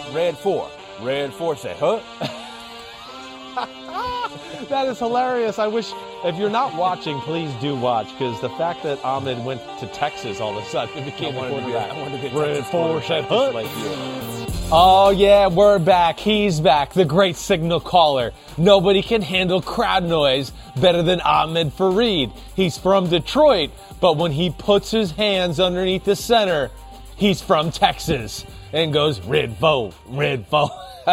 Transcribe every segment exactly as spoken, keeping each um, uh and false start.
Red four. Red four say, huh? That is hilarious. I wish, if you're not watching, please do watch, because the fact that Ahmed went to Texas all of a sudden and became a quarterback. I wanted to be Red Texas four said, quarterback, huh? just like you. Oh, yeah, we're back. He's back. The great signal caller. Nobody can handle crowd noise better than Ahmed Fareed. He's from Detroit, but when he puts his hands underneath the center, he's from Texas and goes, Red four, Red four.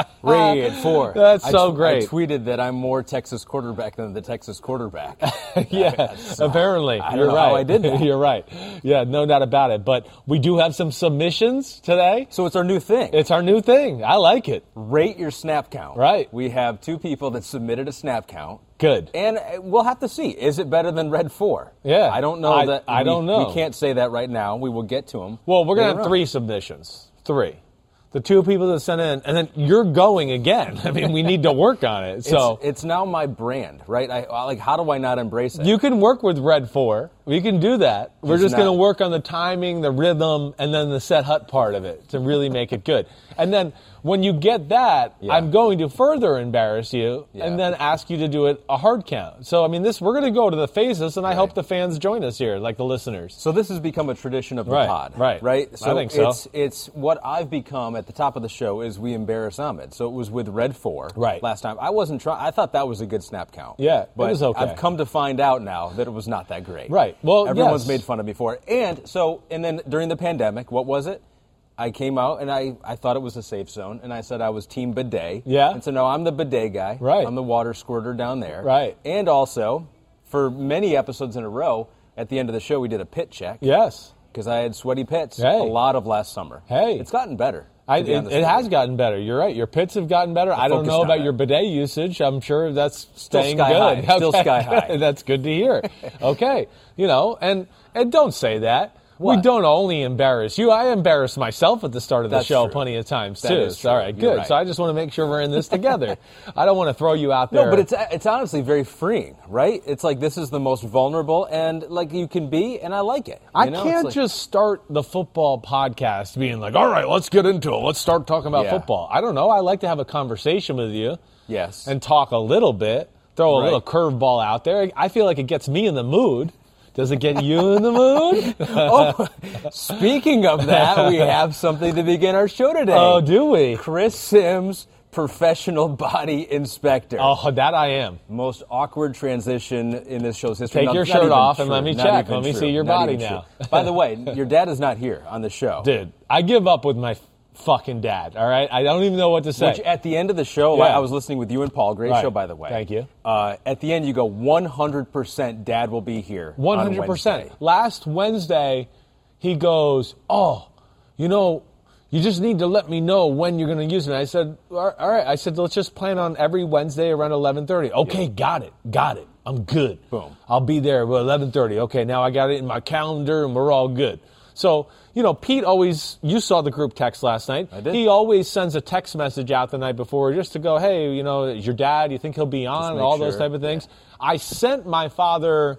Red four. That's I so t- great. I tweeted that I'm more Texas quarterback than the Texas quarterback. Yeah, so, apparently. I don't You're know right. how I did that. You're right. Yeah, no doubt about it. But we do have some submissions today. So it's our new thing. It's our new thing. I like it. Rate your snap count. Right. We have two people that submitted a snap count. Good. And we'll have to see. Is it better than Red four? Yeah. I don't know I, that. I we, don't know. We can't say that right now. We will get to them. Well, we're going to have three submissions. Three. The two people that sent in, and then you're going again. I mean, we need to work on it. So it's, it's now my brand, right? I, I like. How do I not embrace it? you can work with Red four. We can do that. We're It's just going to not- work on the timing, the rhythm, and then the set hut part of it to really make it good. And then when you get that, Yeah. I'm going to further embarrass you Yeah. and then ask you to do it a hard count. So, I mean, this we're going to go to the phases, and I hope the fans join us here, like the listeners. So this has become a tradition of the Right, pod, right. Right. So I think so. It's it's what I've become at the top of the show is we embarrass Ahmed. So it was with Red four, Right. Last time I wasn't trying. I thought that was a good snap count. Yeah, it but was okay. I've come to find out now that it was not that great. Right. Well, everyone's yes. made fun of me for it, and so and then during the pandemic, what was it? I came out and I, I thought it was a safe zone, and I said I was team bidet. Yeah. And so no, I'm the bidet guy. Right. I'm the water squirter down there. Right. And also, for many episodes in a row, at the end of the show, we did a pit check. Yes. Because I had sweaty pits Hey. a lot of last summer. Hey. It's gotten better. I, to be it, honest it with has you. gotten better. You're right. Your pits have gotten better. I don't focused know on about it. your bidet usage. I'm sure that's Still staying sky good. high. Still Okay. sky high. That's good to hear. Okay. You know, and, and don't say that. We What? don't only embarrass you. I embarrass myself at the start of the That's show true. plenty of times, That too. is true. All right, You're good. right. So I just want to make sure we're in this together. I don't want to throw you out there. No, but it's it's honestly very freeing, right? It's like this is the most vulnerable and like you can be, and I like it. I You know? It's can't like- just start the football podcast being like, all right, let's get into it. Let's start talking about Yeah. football. I don't know. I like to have a conversation with you. Yes. And talk a little bit, throw a Right. little curveball out there. I feel like it gets me in the mood. Does it get you in the mood? oh, speaking of that, we have something to begin our show today. Oh, do we? Chris Sims, professional body inspector. Oh, that I am. Most awkward transition in this show's history. Take Not- your not shirt even off and true. let me Not check. even Let me true. see your Not body even now. true. By the way, your dad is not here on the show. Dude, I give up with my fucking dad, all right? I don't even know what to say. Which at the end of the show, Yeah. I was listening with you and Paul. Great Right. show, by the way. Thank you. Uh, at the end, you go one hundred percent Dad will be here. one on hundred percent. Wednesday. Last Wednesday, he goes, oh, you know, you just need to let me know when you're going to use it. And I said, all right. I said, let's just plan on every Wednesday around eleven thirty. Okay, Yeah. got it. Got it. I'm good. Boom. I'll be there at eleven thirty. Okay, now I got it in my calendar and we're all good. So, you know, Pete always, you saw the group text last night. I did. He always sends a text message out the night before just to go, hey, you know, is your dad, you think he'll be on, and make all those sure. type of things. I sent my father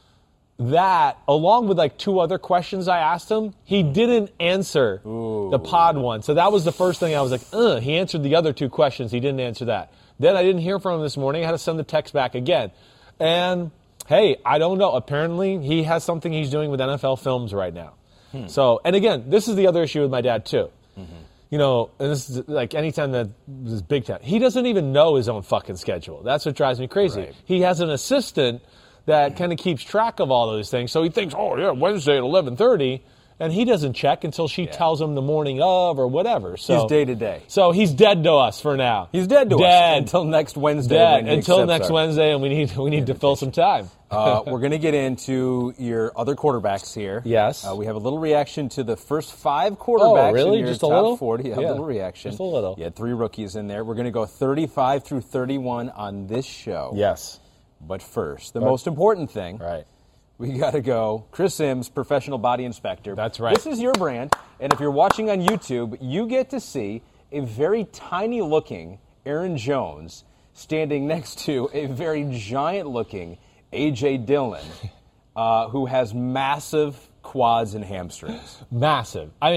that along with like two other questions I asked him. He didn't answer the pod one. So that was the first thing I was like, ugh. He answered the other two questions. He didn't answer that. Then I didn't hear from him this morning. I had to send the text back again. And hey, I don't know. Apparently he has something he's doing with N F L Films right now. Hmm. So, and again, this is the other issue with my dad too. Mm-hmm. You know, and this is like anytime that this is big time, he doesn't even know his own fucking schedule. That's what drives me crazy. Right. He has an assistant that kind of keeps track of all those things. So he thinks, oh yeah, Wednesday at eleven thirty. And he doesn't check until she Yeah. tells him the morning of or whatever. So He's day to day. So he's dead to us for now. He's dead to dead. us until next Wednesday. Dead when he until accepts next our- Wednesday, and we need we need to fill some time. uh, we're going to get into your other quarterbacks here. Yes. Uh, we have a little reaction to the first five quarterbacks Oh, really? in your Just a top little? forty. Yeah, Yeah, a little reaction. just a little. You had three rookies in there. We're going to go thirty-five through thirty-one on this show. Yes. But first, the most important thing. Right. We got to go. Chris Sims, professional body inspector. That's right. This is your brand. And if you're watching on YouTube, you get to see a very tiny looking Aaron Jones standing next to a very giant looking A J Dillon, uh, who has massive quads and hamstrings. Massive. I mean,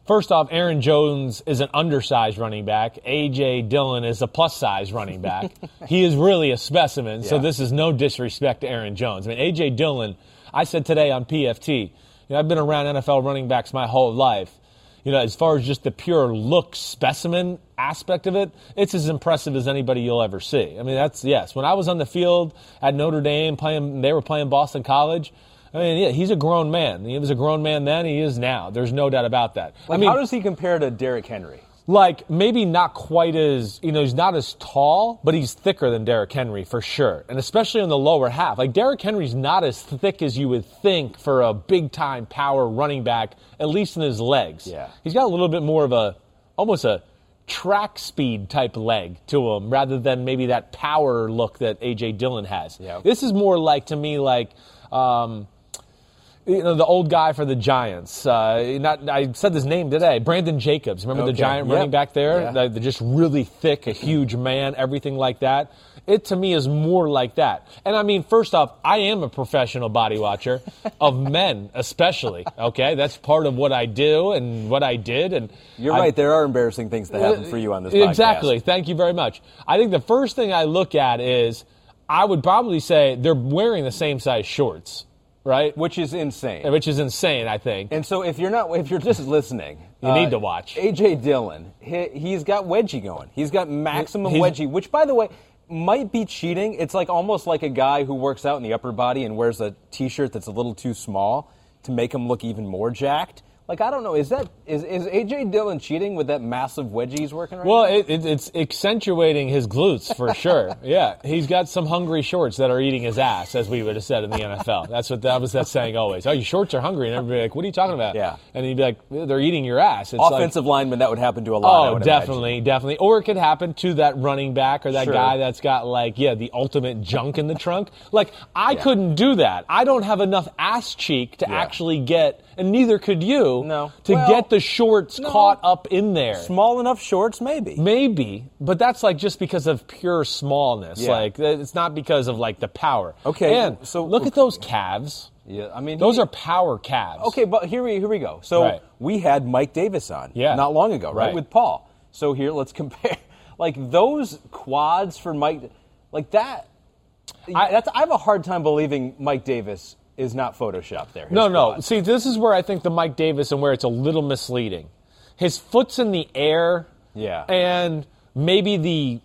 First off, Aaron Jones is an undersized running back. A J. Dillon is a plus-size running back. He is really a specimen, yeah. So this is no disrespect to Aaron Jones. I mean, A J. Dillon, I said today on P F T, you know, I've been around N F L running backs my whole life. You know, as far as just the pure look specimen aspect of it, it's as impressive as anybody you'll ever see. I mean, that's, yes. When I was on the field at Notre Dame, playing, they were playing Boston College, I mean, yeah, he's a grown man. He was a grown man then. He is now. There's no doubt about that. Like, I mean, how does he compare to Derrick Henry? Like, maybe not quite as, you know, he's not as tall, but he's thicker than Derrick Henry for sure. And especially in the lower half. Like, Derrick Henry's not as thick as you would think for a big-time power running back, at least in his legs. Yeah. He's got a little bit more of a, almost a track speed type leg to him rather than maybe that power look that A J. Dillon has. Yeah. This is more like, to me, like, um, you know, the old guy for the Giants. Uh, not, I said his name today. Brandon Jacobs. Remember okay. the Giant yep. running back there? Yeah. The, the just really thick, a huge man, everything like that. It, to me, is more like that. And, I mean, first off, I am a professional body watcher of men especially, okay? That's part of what I do and what I did. And You're I, right. There are embarrassing things that happen for you on this podcast. Exactly. Thank you very much. I think the first thing I look at is I would probably say they're wearing the same size shorts. Right, which is insane. Which is insane, I think. And so, if you're not, if you're just listening, you uh, need to watch. A J. Dillon, he, he's got wedgie going. He's got maximum he's, wedgie, which, by the way, might be cheating. It's like almost like a guy who works out in the upper body and wears a T-shirt that's a little too small to make him look even more jacked. Like, I don't know, is that is, is A J. Dillon cheating with that massive wedgie he's working right well, now? Well, it, it, it's accentuating his glutes for sure. Yeah, he's got some hungry shorts that are eating his ass, as we would have said in the N F L. That's what that was that saying always. Oh, your shorts are hungry, and everybody like, what are you talking about? Yeah, and he'd be like, they're eating your ass. It's offensive like, lineman, that would happen to a lot. Oh, I would definitely, imagine. definitely. Or it could happen to that running back or that sure. guy that's got like, yeah, the ultimate junk in the trunk. Like, I yeah. couldn't do that. I don't have enough ass cheek to yeah. actually get, and neither could you, no. to well, get the shorts no. caught up in there. Small enough shorts, maybe. Maybe, but that's like just because of pure smallness. Yeah. Like, it's not because of like the power. Okay, and so look at those calves. Yeah, I mean those he, are power calves. Okay, but here we here we go. So right. we had Mike Davis on yeah. not long ago, right, right, with Paul. So here, let's compare. Like those quads for Mike, like that. I, that's I have a hard time believing Mike Davis is not Photoshopped there. No, quads. no. See, this is where I think the Mike Davis and where it's a little misleading. His foot's in the air. Yeah. And maybe the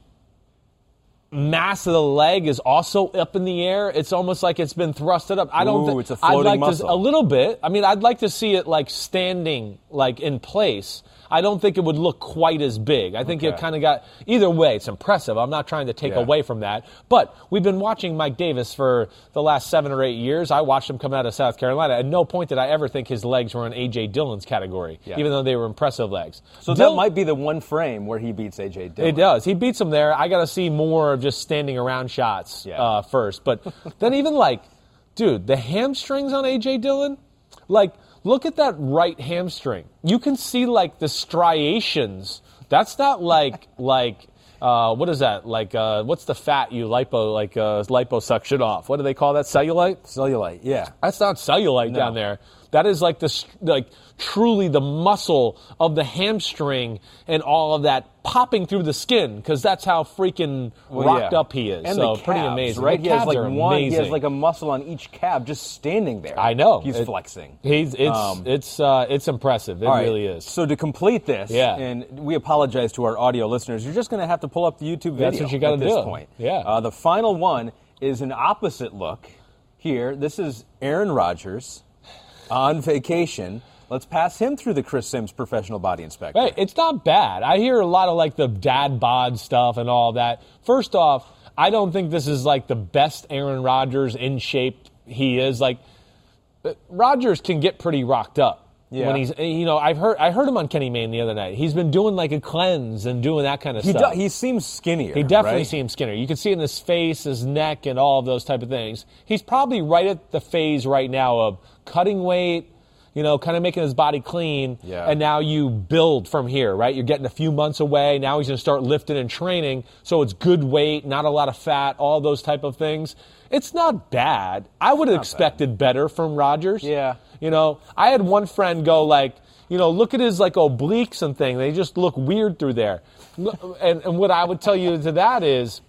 mass of the leg is also up in the air. It's almost like it's been thrusted up. I don't think th- it's a floating I'd like muscle. To, a little bit. I mean, I'd like to see it like standing, like in place. I don't think it would look quite as big. I think okay. it kind of got, either way, it's impressive. I'm not trying to take yeah. away from that. But we've been watching Mike Davis for the last seven or eight years. I watched him come out of South Carolina. At no point did I ever think his legs were in A J. Dillon's category, yeah. even though they were impressive legs. So Dill- that might be the one frame where he beats A J. Dillon. It does. He beats him there. I got to see more of just standing around shots yeah. uh, first. But then even like, dude, the hamstrings on A J. Dillon, like, look at that right hamstring. You can see like the striations. That's not like like uh, what is that? Like uh, what's the fat you lipo like uh, liposuction off? What do they call that? Cellulite? Cellulite. Yeah. That's not cellulite No. down there. That is like the like truly the muscle of the hamstring and all of that popping through the skin because that's how freaking well, rocked yeah. up he is. And so the calves, pretty amazing. right? The he has calves like are one. amazing. He has like a muscle on each calf just standing there. I know. He's It- flexing. He's it's Um, it's uh, it's impressive. It All right, really is. So to complete this, Yeah. and we apologize to our audio listeners, you're just going to have to pull up the YouTube video. That's what you gotta at this do. point. Yeah. Uh, the final one is an opposite look. Here, this is Aaron Rodgers on vacation. Let's pass him through the Chris Sims professional body inspector. Hey, it's not bad. I hear a lot of like the dad bod stuff and all that. First off, I don't think this is like the best Aaron Rodgers in shape he is. Like Rodgers can get pretty rocked up. Yeah. When he's, you know, I've heard I heard him on Kenny Mayne the other night. He's been doing like a cleanse and doing that kind of He stuff. do, he seems skinnier. He definitely right? seems skinnier. You can see it in his face, his neck, and all of those type of things. He's probably right at the phase right now of cutting weight, you know, kind of making his body clean, Yeah. and now you build from here, right? You're getting a few months away. Now he's going to start lifting and training, so it's good weight, not a lot of fat, all those type of things. It's not bad. I would have expected better from Rodgers. Yeah. You know, I had one friend go like, You know, look at his like obliques and thing. They just look weird through there. And, and what I would tell you to that is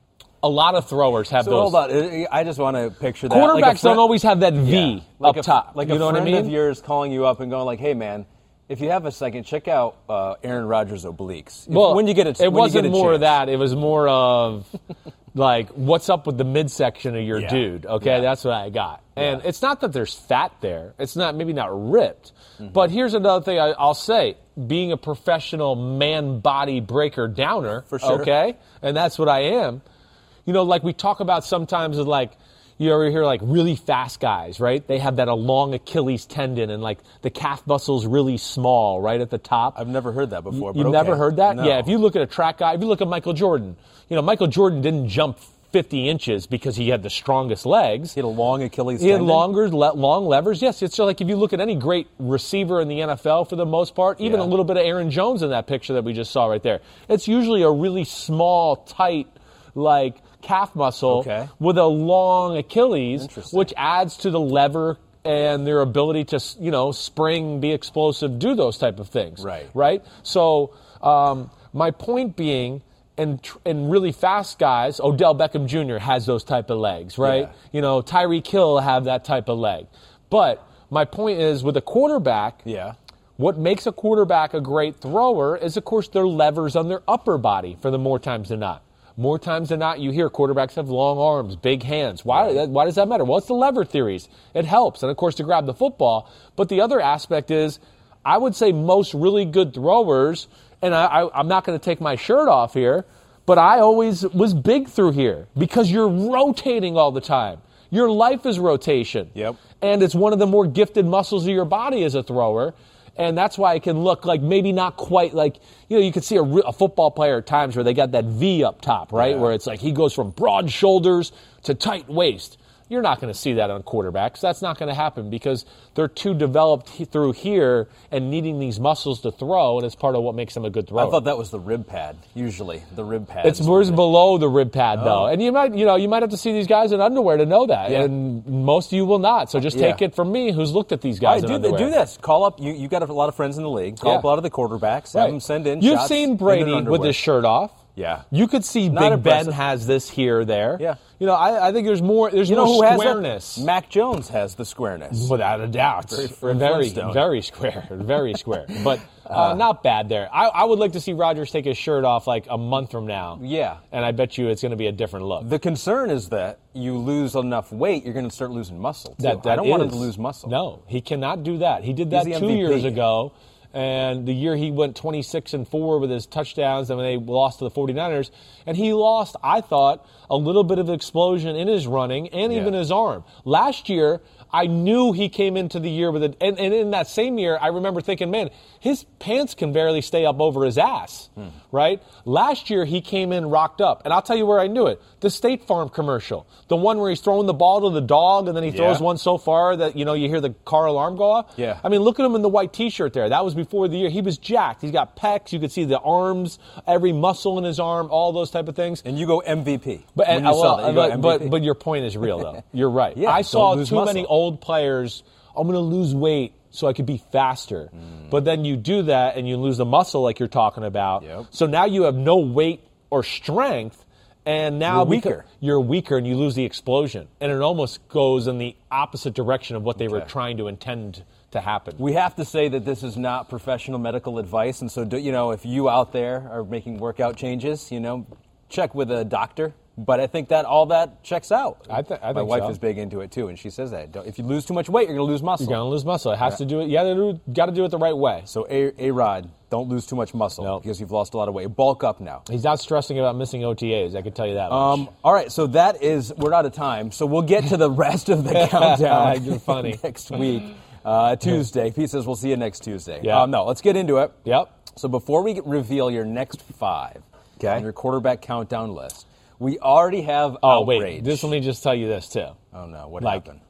a lot of throwers have So those. hold on. I just want to picture that. Quarterbacks like don't always have that V yeah, like up a, top. Like you a know what I friend mean? of yours calling you up and going like, hey, man, if you have a second, check out uh, Aaron Rodgers' obliques. If, Well, when you get a, it when wasn't you get a more chance. of that. It was more of like, what's up with the midsection of your Yeah. dude? Okay, Yeah. that's what I got. And Yeah. it's not that there's fat there. It's not maybe not ripped. Mm-hmm. But here's another thing I, I'll say: being a professional man body breaker downer, For sure. okay, and that's what I am. You know, like we talk about sometimes with like. You ever hear like really fast guys, right? They have that a long Achilles tendon and like the calf muscle's really small right at the top. I've never heard that before. You've but never okay. heard that? No. Yeah, if you look at a track guy, if you look at Michael Jordan, you know, Michael Jordan didn't jump fifty inches because he had the strongest legs. He had a long Achilles He had tendon? longer, le- long levers. Yes, it's just like if you look at any great receiver in the N F L for the most part, even Yeah. a little bit of Aaron Jones in that picture that we just saw right there. It's usually a really small, tight, like calf muscle Okay. with a long Achilles, Interesting. which adds to the lever and their ability to, you know, spring, be explosive, do those type of things. Right. Right? So um, my point being, and tr- and really fast guys, Odell Beckham Junior has those type of legs, right? Yeah. You know, Tyreek Hill have that type of leg. But my point is, with a quarterback, Yeah. what makes a quarterback a great thrower is, of course, their levers on their upper body for the more times than not. More times than not, you hear quarterbacks have long arms, big hands. Why, Right. why does that matter? Well, it's the lever theories. It helps. And, of course, to grab the football. But the other aspect is, I would say most really good throwers, and I, I, I'm not going to take my shirt off here, but I always was big through here because you're rotating all the time. Your life is rotation. Yep. And it's one of the more gifted muscles of your body as a thrower. And that's why it can look like maybe not quite like, you know, you could see a, re- a football player at times where they got that V up top, right? Yeah. Where it's like he goes from broad shoulders to tight waist. You're not going to see that on quarterbacks. That's not going to happen because they're too developed he- through here and needing these muscles to throw, and it's part of what makes them a good thrower. I thought that was the rib pad, usually. The rib pad. It's more below the rib pad, though, Oh. and you might, you know, you might have to see these guys in underwear to know that, Yeah. and most of you will not. So just take Yeah. it from me, who's looked at these All guys right, in do, underwear. do this. Call up. You you got a lot of friends in the league. Call Yeah. up a lot of the quarterbacks. Have Right. them send in You've shots seen in Brady their with underwear. his shirt off. Yeah. You could see Not Big impressive. Ben has this here or there. Yeah. You know, I, I think there's more. There's You know more who has squareness. that? Mac Jones has the squareness. Without a doubt. Very Very, Fred very, Flintstone. square. Very square. But uh, not bad there. I, I would like to see Rodgers take his shirt off like a month from now. Yeah. And I bet you it's going to be a different look. The concern is that you lose enough weight, you're going to start losing muscle. Too. That, that I don't want him is- to lose muscle. No, he cannot do that. He did that He's the two M V P. years ago. And the year he went twenty-six and four with his touchdowns, and when they lost to the 49ers, and he lost, I thought, a little bit of explosion in his running and Yeah. even his arm. Last year, I knew he came into the year with it, and, and in that same year, I remember thinking, man, his pants can barely stay up over his ass, Hmm. right? Last year, he came in rocked up, and I'll tell you where I knew it: the State Farm commercial, the one where he's throwing the ball to the dog, and then he throws Yeah. one so far that you know you hear the car alarm go off. Yeah. I mean, look at him in the white T-shirt there. That was before the year. He was jacked. He's got pecs. You could see the arms, every muscle in his arm, all those type of things. And you go M V P. But when and, you uh, saw well, that, you go but, M V P. but but your point is real though. You're right. Yeah, I don't saw lose too many muscle. old players. I'm going to lose weight so I could be faster. Mm. But then you do that and you lose the muscle like you're talking about. Yep. So now you have no weight or strength, and now You're beca- weaker. You're weaker, and you lose the explosion, and it almost goes in the opposite direction of what they were Okay. trying to intend to happen. We have to say that this is not professional medical advice, and so do, you know, if you out there are making workout changes, you know, check with a doctor. But I think that all that checks out. I thi- I My think wife so. is big into it too, and she says that Don't- if you lose too much weight, you're going to lose muscle. You're going to lose muscle. It has to do it. You got to got to do it the right way. So A A Rod, don't lose too much muscle No. because you've lost a lot of weight. Bulk up now. He's not stressing about missing O T As. I can tell you that much. Um, all right, so that is we're out of time. So we'll get to the rest of the countdown. You're funny. next week, uh, Tuesday. Pete says we'll see you next Tuesday. Yeah. Um, no, let's get into it. Yep. So before we reveal your next five Okay. on your quarterback countdown list, we already have Oh, outrage. wait. This, let me just tell you this, too. Oh no, what Like- happened?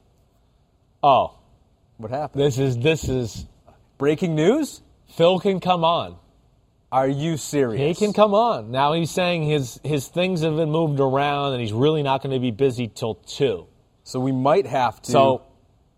Oh, What happened? this is this is Breaking news? Phil can come on. Are you serious? He can come on. Now he's saying his his things have been moved around and he's really not going to be busy till two. So we might have to. So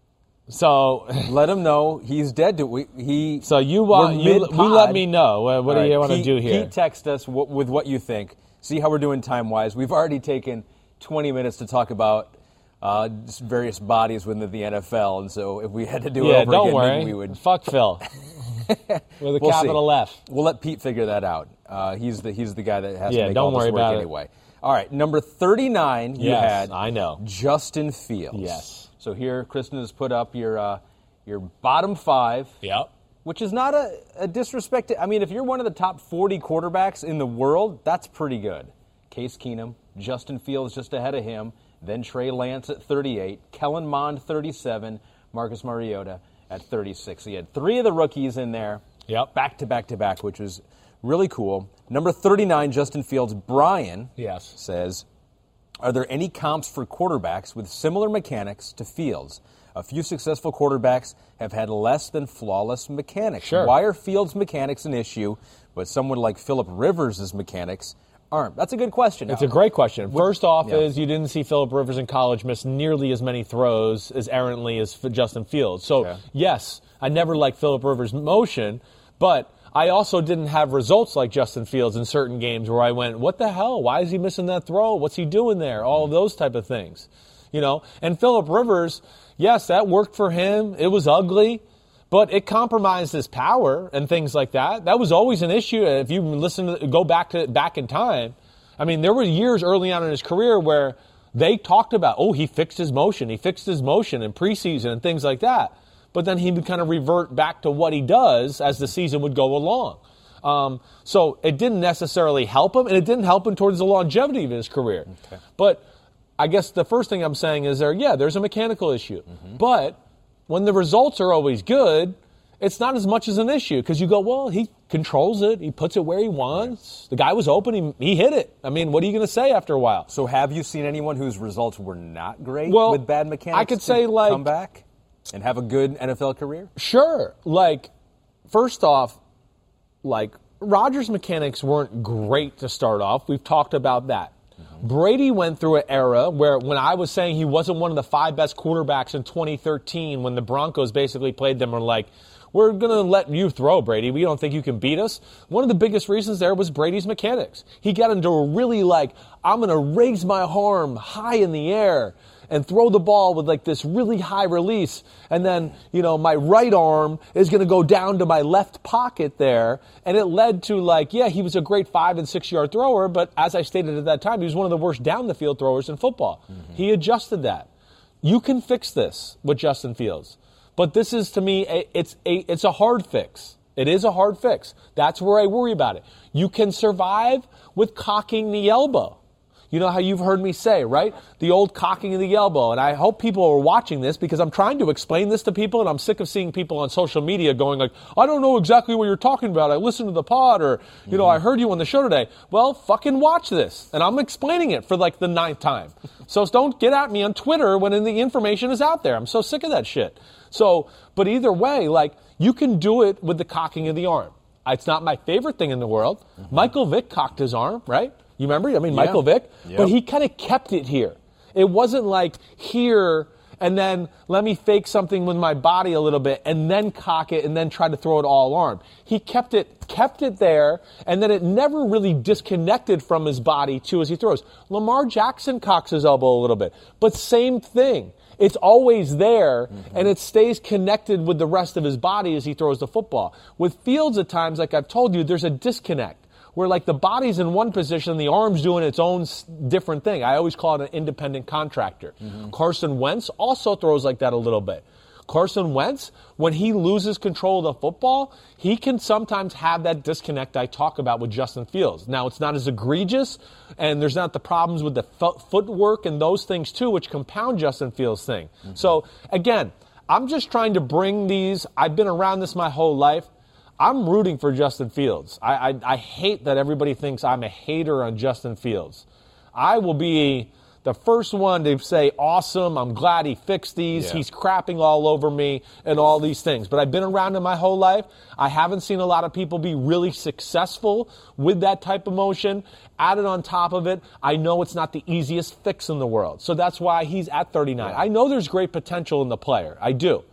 So let him know he's dead. To, we, he. So you, uh, you, you let me know. What, what do right. you want to Pete, do here? Pete, text us w- with what you think. See how we're doing time-wise. We've already taken twenty minutes to talk about uh, various bodies within the N F L, and so if we had to do yeah, it over don't again, worry. maybe we would. Fuck Phil. With a we'll capital see. F. We'll let Pete figure that out. Uh, he's the he's the guy that has yeah, to make don't all worry this work about anyway. It. All right, number thirty-nine. You yes, had I know Justin Fields. Yes. So here, Kristen has put up your uh, your bottom five. Yep. Which is not a, a disrespect. To, I mean, if you're one of the top forty quarterbacks in the world, that's pretty good. Case Keenum, Justin Fields just ahead of him, then Trey Lance at thirty-eight, Kellen Mond thirty-seven, Marcus Mariota at thirty-six. He had three of the rookies in there, yep, back to back to back, which was really cool. Number thirty-nine, Justin Fields. Brian yes. says, are there any comps for quarterbacks with similar mechanics to Fields? A few successful quarterbacks have had less than flawless mechanics. Sure. Why are Fields' mechanics an issue, but someone like Phillip Rivers' mechanics aren't? That's a good question. It's a great question. First off yeah. is you didn't see Phillip Rivers in college miss nearly as many throws as errantly as Justin Fields. So, okay. yes, I never liked Phillip Rivers' motion, but I also didn't have results like Justin Fields in certain games where I went, what the hell? Why is he missing that throw? What's he doing there? All of those type of things. You know, and Phillip Rivers, yes, that worked for him. It was ugly, but it compromised his power and things like that. That was always an issue. If you listen to go back to back in time, I mean, there were years early on in his career where they talked about, oh, he fixed his motion, he fixed his motion in preseason and things like that. But then he would kind of revert back to what he does as the season would go along. Um, so it didn't necessarily help him, and it didn't help him towards the longevity of his career. Okay. But I guess the first thing I'm saying is there, yeah, there's a mechanical issue. Mm-hmm. But when the results are always good, it's not as much as an issue because you go, well, he controls it. He puts it where he wants. Right. The guy was open. He, he hit it. I mean, what are you going to say after a while? So have you seen anyone whose results were not great well, with bad mechanics I could say, like, come back and have a good N F L career? Sure. Like, first off, like, Rodgers' mechanics weren't great to start off. We've talked about that. Mm-hmm. Brady went through an era where when I was saying he wasn't one of the five best quarterbacks in twenty thirteen when the Broncos basically played them, were like, we're going to let you throw, Brady. We don't think you can beat us. One of the biggest reasons there was Brady's mechanics. He got into a really like, I'm going to raise my arm high in the air and throw the ball with like this really high release. And then, you know, my right arm is going to go down to my left pocket there. And it led to like, yeah, he was a great five and six yard thrower. But as I stated at that time, he was one of the worst down the field throwers in football. Mm-hmm. He adjusted that. You can fix this with Justin Fields. But this is, to me, a, it's a it's a hard fix. It is a hard fix. That's where I worry about it. You can survive with cocking the elbow. You know how you've heard me say, right? The old cocking of the elbow. And I hope people are watching this because I'm trying to explain this to people, and I'm sick of seeing people on social media going like, I don't know exactly what you're talking about. I listened to the pod, or, you mm-hmm. know, I heard you on the show today. Well, fucking watch this. And I'm explaining it for like the ninth time. So don't get at me on Twitter when the information is out there. I'm so sick of that shit. So, but either way, like, you can do it with the cocking of the arm. It's not my favorite thing in the world. Mm-hmm. Michael Vick cocked his arm, right? You remember? I mean, yeah. Michael Vick. Yep. But he kind of kept it here. It wasn't like here and then let me fake something with my body a little bit and then cock it and then try to throw it all arm. He kept it kept it there, and then it never really disconnected from his body, too, as he throws. Lamar Jackson cocks his elbow a little bit. But same thing. It's always there, mm-hmm. and it stays connected with the rest of his body as he throws the football. With Fields at times, like I've told you, there's a disconnect where like the body's in one position, the arm's doing its own different thing. I always call it an independent contractor. Mm-hmm. Carson Wentz also throws like that a little bit. Carson Wentz, when he loses control of the football, he can sometimes have that disconnect I talk about with Justin Fields. Now, it's not as egregious, and there's not the problems with the fo- footwork and those things, too, which compound Justin Fields' thing. Mm-hmm. So, again, I'm just trying to bring these. I've been around this my whole life. I'm rooting for Justin Fields. I, I, I hate that everybody thinks I'm a hater on Justin Fields. I will be the first one to say, awesome, I'm glad he fixed these, yeah. he's crapping all over me, and all these things. But I've been around him my whole life. I haven't seen a lot of people be really successful with that type of motion. Added on top of it, I know it's not the easiest fix in the world. So that's why he's at thirty-nine. Yeah. I know there's great potential in the player. I do.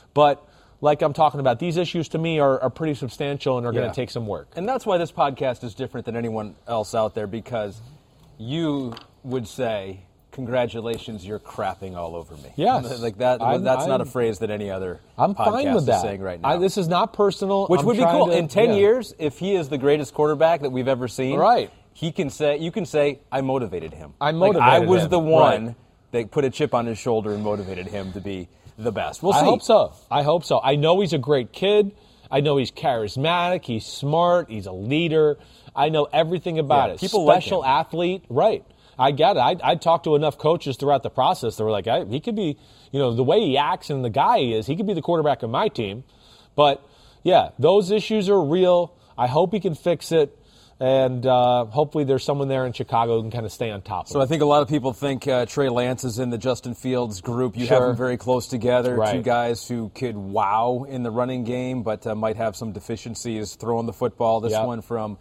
But like I'm talking about, these issues to me are, are pretty substantial and are Yeah. going to take some work. And that's why this podcast is different than anyone else out there, because you would say, congratulations, you're crapping all over me. Yes. Like that. I'm- that's not a I'm- phrase that any other I'm podcast fine with is that. saying right now. I, this is not personal. Which I'm would be trying cool. to- In ten yeah. years, if he is the greatest quarterback that we've ever seen, Right. he can say, you can say, I motivated him. I Like, I motivated was him. the one Right. that put a chip on his shoulder and motivated him to be the best. We'll see. I hope so. I hope so. I know he's a great kid. I know he's charismatic. He's smart. He's a leader. I know everything about Yeah, it. people like Special him. athlete. Right. I get it. I, I talked to enough coaches throughout the process that were like, I, he could be, you know, the way he acts and the guy he is, he could be the quarterback of my team. But, yeah, those issues are real. I hope he can fix it. And uh, hopefully there's someone there in Chicago who can kind of stay on top of it. So I think a lot of people think uh, Trey Lance is in the Justin Fields group. You have Sure. them very close together. Right. Two guys who could wow in the running game, but uh, might have some deficiencies throwing the football. This Yep. one from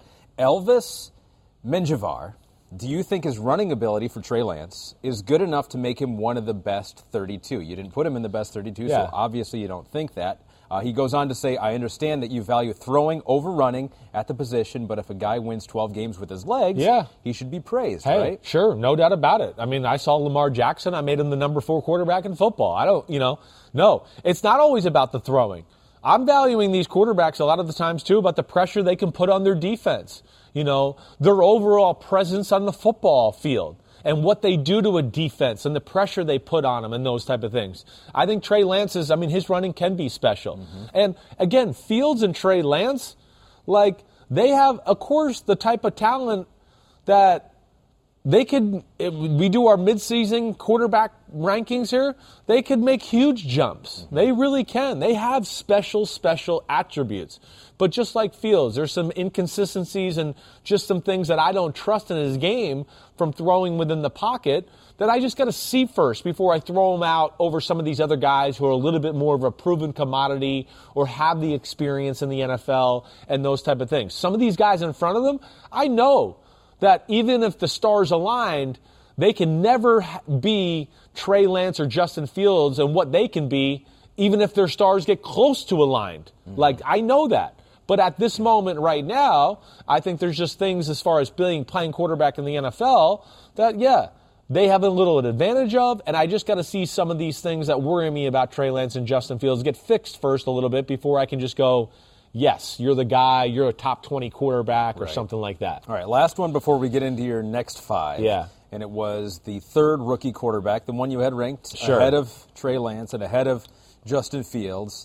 Elvis Menjivar. Do you think his running ability for Trey Lance is good enough to make him one of the best thirty-two? You didn't put him in the best thirty-two, Yeah. so obviously you don't think that. Uh, he goes on to say, I understand that you value throwing over running at the position, but if a guy wins twelve games with his legs, Yeah. he should be praised, Hey, right? sure, no doubt about it. I mean, I saw Lamar Jackson. I made him the number four quarterback in football. I don't, you know, no. It's not always about the throwing. I'm valuing these quarterbacks a lot of the times, too, about the pressure they can put on their defense. You know, their overall presence on the football field and what they do to a defense and the pressure they put on them and those type of things. I think Trey Lance's, I mean, his running can be special. Mm-hmm. And, again, Fields and Trey Lance, like, they have, of course, the type of talent that they could, if we do our midseason quarterback rankings here, they could make huge jumps. Mm-hmm. They really can. They have special, special attributes. But just like Fields, there's some inconsistencies and just some things that I don't trust in his game from throwing within the pocket that I just got to see first before I throw him out over some of these other guys who are a little bit more of a proven commodity or have the experience in the N F L and those type of things. Some of these guys in front of them, I know that even if the stars aligned, they can never be Trey Lance or Justin Fields and what they can be, even if their stars get close to aligned. Mm-hmm. Like, I know that. But at this moment right now, I think there's just things as far as being playing quarterback in the N F L that, yeah, they have a little advantage of, and I just got to see some of these things that worry me about Trey Lance and Justin Fields get fixed first a little bit before I can just go, yes, you're the guy, you're a top twenty quarterback or Right. something like that. All right, last one before we get into your next five. Yeah. And it was the third rookie quarterback, the one you had ranked Sure. ahead of Trey Lance and ahead of Justin Fields.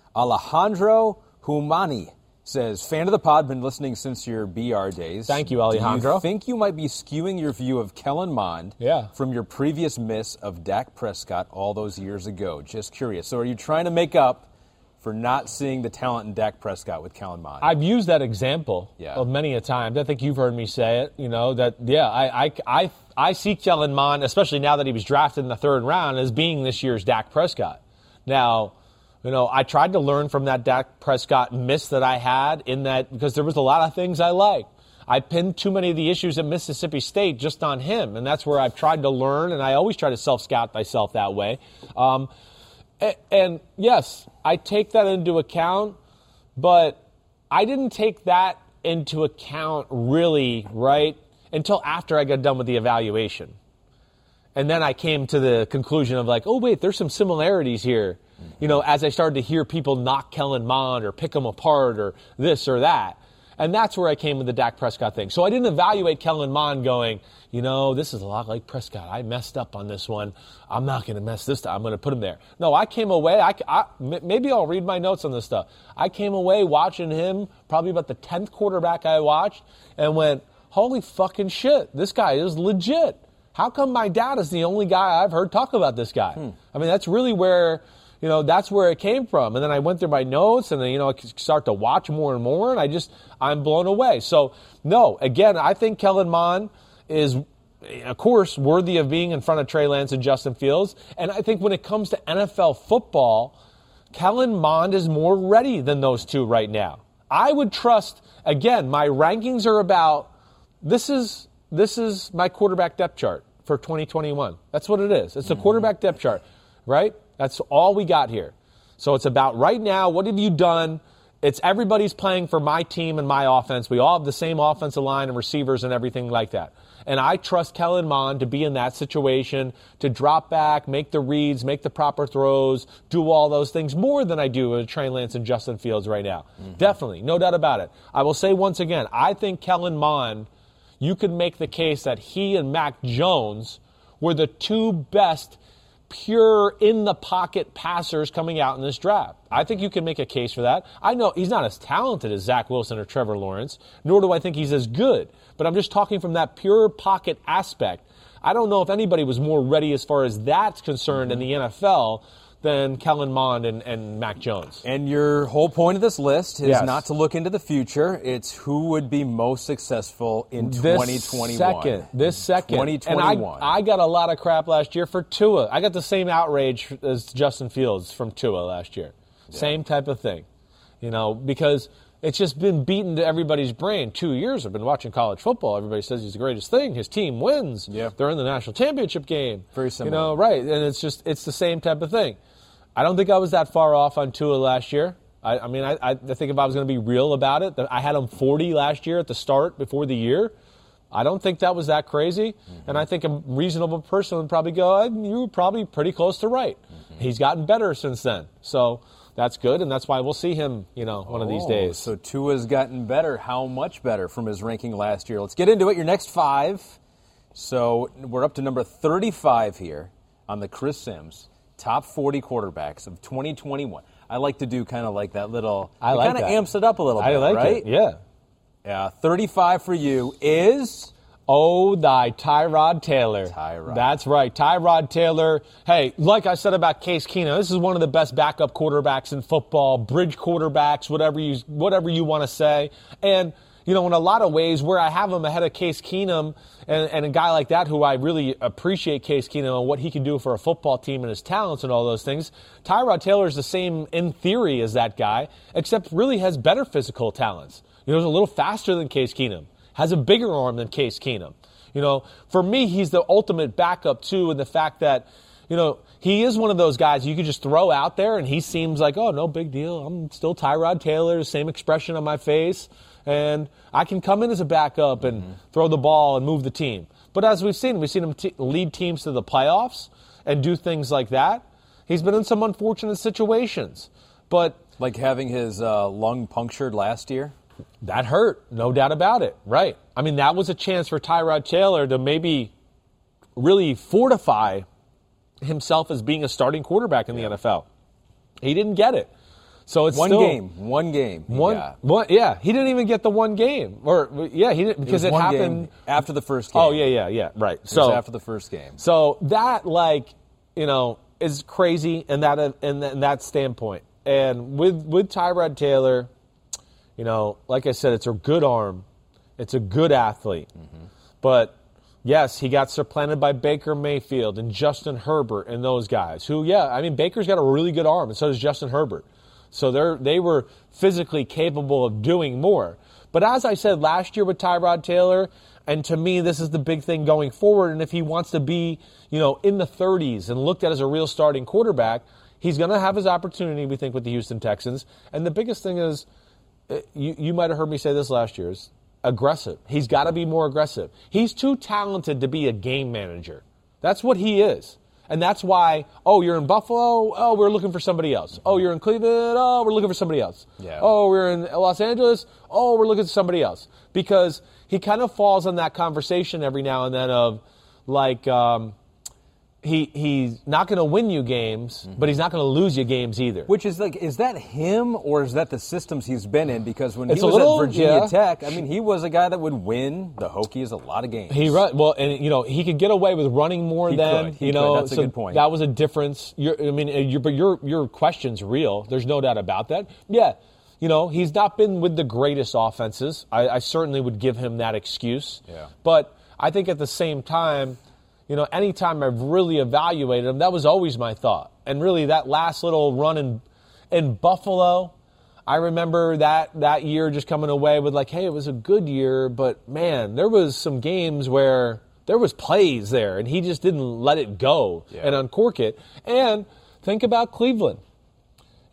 Alejandro Humani says, fan of the pod, been listening since your B R days. Thank you, Alejandro. Do you think you might be skewing your view of Kellen Mond Yeah. from your previous miss of Dak Prescott all those years ago? Just curious. So are you trying to make up for not seeing the talent in Dak Prescott with Kellen Mond? I've used that example Yeah. of many a time. I think you've heard me say it, you know, that, yeah, I, I, I, I see Kellen Mond, especially now that he was drafted in the third round, as being this year's Dak Prescott. Now, you know, I tried to learn from that Dak Prescott miss that I had in that because there was a lot of things I liked. I pinned too many of the issues at Mississippi State just on him, and that's where I've tried to learn, and I always try to self-scout myself that way. Um, and, and, yes, I take that into account, but I didn't take that into account really, right, until after I got done with the evaluation. And then I came to the conclusion of like, oh, wait, there's some similarities here. You know, as I started to hear people knock Kellen Mond or pick him apart or this or that. And that's where I came with the Dak Prescott thing. So I didn't evaluate Kellen Mond going, you know, this is a lot like Prescott. I messed up on this one. I'm not going to mess this up. I'm going to put him there. No, I came away. I, I, maybe I'll read my notes on this stuff. I came away watching him, probably about the tenth quarterback I watched, and went, holy fucking shit, this guy is legit. How come my dad is the only guy I've heard talk about this guy? Hmm. I mean, that's really where... You know, that's where it came from. And then I went through my notes and then, you know, I start to watch more and more and I just, I'm blown away. So, no, again, I think Kellen Mond is, of course, worthy of being in front of Trey Lance and Justin Fields. And I think when it comes to N F L football, Kellen Mond is more ready than those two right now. I would trust, again, my rankings are about, this is, this is my quarterback depth chart for twenty twenty-one. That's what it is. It's a quarterback depth chart, right? That's all we got here. So it's about right now, what have you done? It's everybody's playing for my team and my offense. We all have the same offensive line and receivers and everything like that. And I trust Kellen Mond to be in that situation, to drop back, make the reads, make the proper throws, do all those things more than I do with Trey Lance and Justin Fields right now. Mm-hmm. Definitely, no doubt about it. I will say once again, I think Kellen Mond, you could make the case that he and Mac Jones were the two best pure in-the-pocket passers coming out in this draft. I think you can make a case for that. I know he's not as talented as Zach Wilson or Trevor Lawrence, nor do I think he's as good. But I'm just talking from that pure pocket aspect. I don't know if anybody was more ready as far as that's concerned in the N F L than Kellen Mond and, and Mac Jones. And your whole point of this list is Yes. not to look into the future. It's who would be most successful in This twenty twenty-one. Second, this second. twenty twenty-one. And I, I got a lot of crap last year for Tua. I got the same outrage as Justin Fields from Tua last year. Yeah. Same type of thing. You know, because it's just been beaten to everybody's brain. Two years I've been watching college football. Everybody says he's the greatest thing. His team wins. Yeah. They're in the national championship game. Very similar. You know, right. And it's just, it's the same type of thing. I don't think I was that far off on Tua last year. I, I mean, I, I think if I was going to be real about it, I had him forty last year at the start before the year. I don't think that was that crazy. Mm-hmm. And I think a reasonable person would probably go, you were probably pretty close to right. Mm-hmm. He's gotten better since then. So that's good, and that's why we'll see him, you know, one oh, of these days. So Tua's gotten better. How much better from his ranking last year? Let's get into it. Your next five. So we're up to number thirty-five here on the Chris Sims top forty quarterbacks of twenty twenty-one. I like to do kind of like that little, I like kind of that. amps it up a little bit, I like right? it, yeah. Yeah, thirty-five for you is... Oh, thy Tyrod Taylor. Tyrod. That's right, Tyrod Taylor. Hey, like I said about Case Keenum, this is one of the best backup quarterbacks in football, bridge quarterbacks, whatever you whatever you want to say. And, you know, in a lot of ways, where I have him ahead of Case Keenum and, and a guy like that who I really appreciate Case Keenum and what he can do for a football team and his talents and all those things, Tyrod Taylor is the same in theory as that guy, except really has better physical talents. You know, he's a little faster than Case Keenum. Has a bigger arm than Case Keenum. You know, for me, he's the ultimate backup, too, in the fact that, you know, he is one of those guys you could just throw out there, and he seems like, oh, no big deal. I'm still Tyrod Taylor, same expression on my face, and I can come in as a backup and mm-hmm. throw the ball and move the team. But as we've seen, we've seen him t- lead teams to the playoffs and do things like that. He's been in some unfortunate situations. But like having his uh, lung punctured last year? That hurt, no doubt about it, right. I mean, that was a chance for Tyrod Taylor to maybe really fortify himself as being a starting quarterback in the yeah. N F L. He didn't get it. So it's one still, game, one game. One, one, yeah, he didn't even get the one game. Or, yeah, he didn't, because it, it happened. After the first game. Oh, yeah, yeah, yeah, right. It so was after the first game. So that, like, you know, is crazy in that, in that, in that standpoint. And with, with Tyrod Taylor, you know, like I said, it's a good arm. It's a good athlete. Mm-hmm. But, yes, he got supplanted by Baker Mayfield and Justin Herbert and those guys who, yeah, I mean, Baker's got a really good arm, and so does Justin Herbert. So they're, they were physically capable of doing more. But as I said last year with Tyrod Taylor, and to me, this is the big thing going forward, and if he wants to be, you know, in the thirties and looked at as a real starting quarterback, he's going to have his opportunity, we think, with the Houston Texans. And the biggest thing is, You, you might have heard me say this last year, is aggressive. He's got to be more aggressive. He's too talented to be a game manager. That's what he is. And that's why, oh, you're in Buffalo? Oh, we're looking for somebody else. Oh, you're in Cleveland? Oh, we're looking for somebody else. Yeah. Oh, we're in Los Angeles? Oh, we're looking for somebody else. Because he kind of falls on that conversation every now and then of, like, um, He he's not going to win you games, mm-hmm. but he's not going to lose you games either. Which is like, is that him or is that the systems he's been in? Because when it's he was little, at Virginia yeah. Tech, I mean, he was a guy that would win the Hokies a lot of games. He run, well, and you know he could get away with running more he than could. He you know. could. That's so a good point. That was a difference. You're, I mean, you're, but your your question's real. There's no doubt about that. Yeah, you know he's not been with the greatest offenses. I, I certainly would give him that excuse. Yeah. But I think at the same time, you know, anytime I've really evaluated him, that was always my thought. And really, that last little run in in Buffalo, I remember that that year just coming away with like, hey, it was a good year, but man, there was some games where there was plays there, and he just didn't let it go yeah. and uncork it. And think about Cleveland.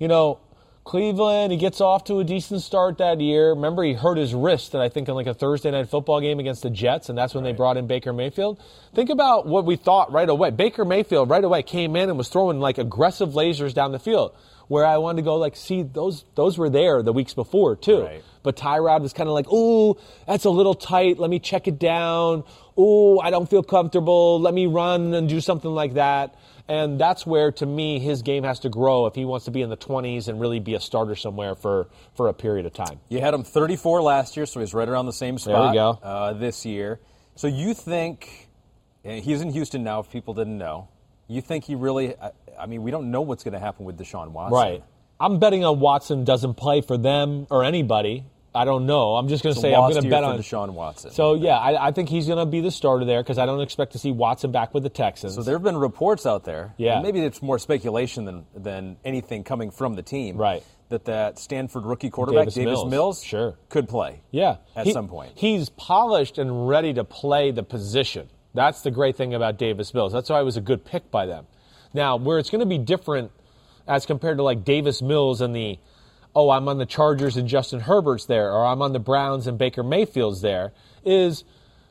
you know, Cleveland, he gets off to a decent start that year. Remember, he hurt his wrist, and I think in like a Thursday night football game against the Jets, and that's when right. they brought in Baker Mayfield. Think about what we thought right away. Baker Mayfield right away came in and was throwing like aggressive lasers down the field, where I wanted to go like, see, those those were there the weeks before too. Right. But Tyrod was kind of like, ooh, that's a little tight. Let me check it down. Ooh, I don't feel comfortable. Let me run and do something like that. And that's where, to me, his game has to grow if he wants to be in the twenties and really be a starter somewhere for, for a period of time. You had him thirty-four last year, so he's right around the same spot there we go. Uh, this year. So you think, and he's in Houston now, if people didn't know, you think he really, I, I mean, we don't know what's going to happen with Deshaun Watson. Right. I'm betting on Watson doesn't play for them or anybody. I don't know. I'm just going to say I'm going to bet on Deshaun Watson. So, yeah, I, I think he's going to be the starter there because I don't expect to see Watson back with the Texans. So there have been reports out there. Yeah. And maybe it's more speculation than, than anything coming from the team. Right. That that Stanford rookie quarterback, Davis, Davis Mills. Mills, Sure. could play. Yeah. At he, some point. He's polished and ready to play the position. That's the great thing about Davis Mills. That's why it was a good pick by them. Now, where it's going to be different as compared to like Davis Mills and the oh, I'm on the Chargers and Justin Herbert's there, or I'm on the Browns and Baker Mayfield's there, is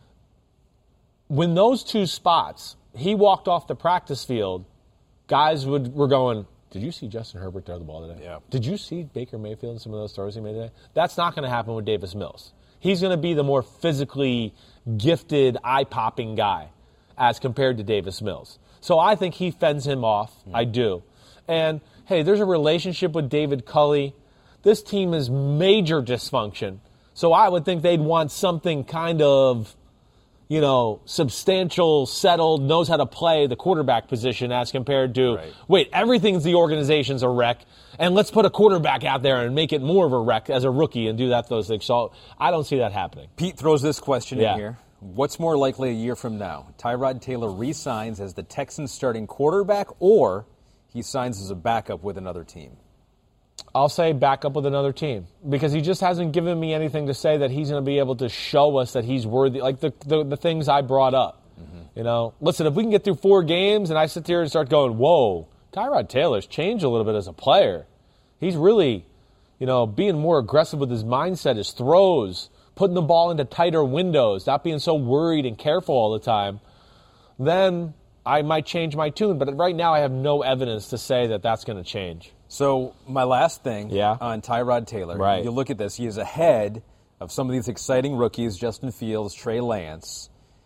when those two spots, he walked off the practice field, guys would were going, did you see Justin Herbert throw the ball today? Yeah. Did you see Baker Mayfield and some of those throws he made today? That's not going to happen with Davis Mills. He's going to be the more physically gifted, eye-popping guy as compared to Davis Mills. So I think he fends him off. Mm. I do. And, hey, there's a relationship with David Culley. This team is major dysfunction. So I would think they'd want something kind of, you know, substantial, settled, knows how to play the quarterback position as compared to, right. wait, everything's the organization's a wreck, and let's put a quarterback out there and make it more of a wreck as a rookie and do that those things. So I don't see that happening. Pete throws this question yeah. in here. What's more likely a year from now? Tyrod Taylor re-signs as the Texans' starting quarterback, or he signs as a backup with another team? I'll say back up with another team because he just hasn't given me anything to say that he's going to be able to show us that he's worthy, like the the, the things I brought up. Mm-hmm. You know, listen, if we can get through four games and I sit there and start going, whoa, Tyrod Taylor's changed a little bit as a player. He's really, you know, being more aggressive with his mindset, his throws, putting the ball into tighter windows, not being so worried and careful all the time, then I might change my tune. But right now I have no evidence to say that that's going to change. So my last thing yeah. on Tyrod Taylor, right. you look at this, he is ahead of some of these exciting rookies, Justin Fields, Trey Lance.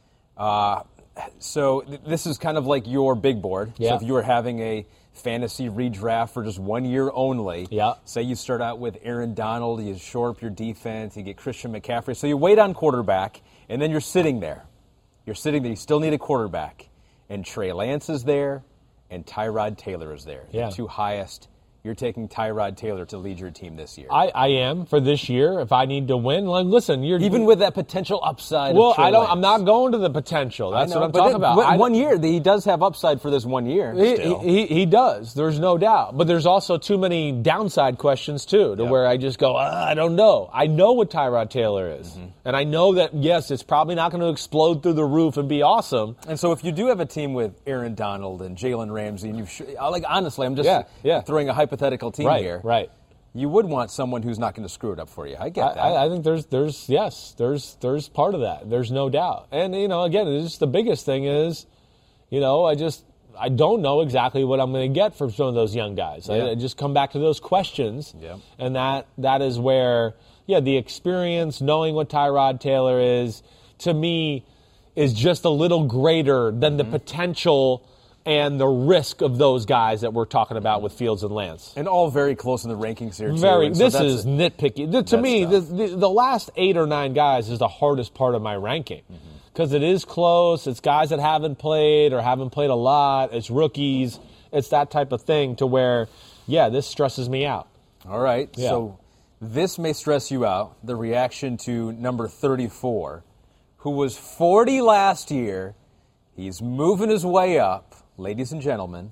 Uh, so th- this is kind of like your big board. Yeah. So if you were having a fantasy redraft for just one year only, yeah. say you start out with Aaron Donald, you shore up your defense, you get Christian McCaffrey. So you wait on quarterback, and then you're sitting there. You're sitting there, you still need a quarterback. And Trey Lance is there, and Tyrod Taylor is there. Yeah. The two highest. You're taking Tyrod Taylor to lead your team this year. I, I am for this year. If I need to win, like, listen, you're even with that potential upside. Well, of Trey I don't. Lance. I'm not going to the potential. That's know, what I'm but talking it, about. But I, one year, he does have upside for this one year. He, still. he he does. There's no doubt. But there's also too many downside questions too, to yep. where I just go, ah, I don't know. I know what Tyrod Taylor is, mm-hmm. and I know that yes, it's probably not going to explode through the roof and be awesome. And so, if you do have a team with Aaron Donald and Jalen Ramsey, and you sh- like honestly, I'm just yeah, yeah. throwing a hypothetical team right, here, right? You would want someone who's not going to screw it up for you. I get that. I, I think there's, there's, yes, there's, there's part of that. There's no doubt. And you know, again, it's just the biggest thing is, you know, I just, I don't know exactly what I'm going to get from some of those young guys. Yeah. I, I just come back to those questions, yeah. and that, that is where, yeah, the experience, knowing what Tyrod Taylor is, to me, is just a little greater than mm-hmm. the potential and the risk of those guys that we're talking about with Fields and Lance. And all very close in the rankings here, too. Very. And so this is nitpicky. The, to me, the, the, the last eight or nine guys is the hardest part of my ranking. Because mm-hmm. it is close. It's guys that haven't played or haven't played a lot. It's rookies. It's that type of thing to where, yeah, this stresses me out. All right. Yeah. So this may stress you out, the reaction to number thirty-four, who was forty last year. He's moving his way up. Ladies and gentlemen,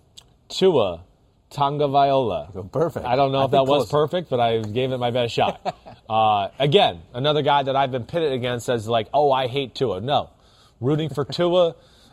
Tua Tagovailoa. Oh, perfect. I don't know I if that close. was perfect, but I gave it my best shot. uh, again, another guy that I've been pitted against as like, oh, I hate Tua. No. Rooting for Tua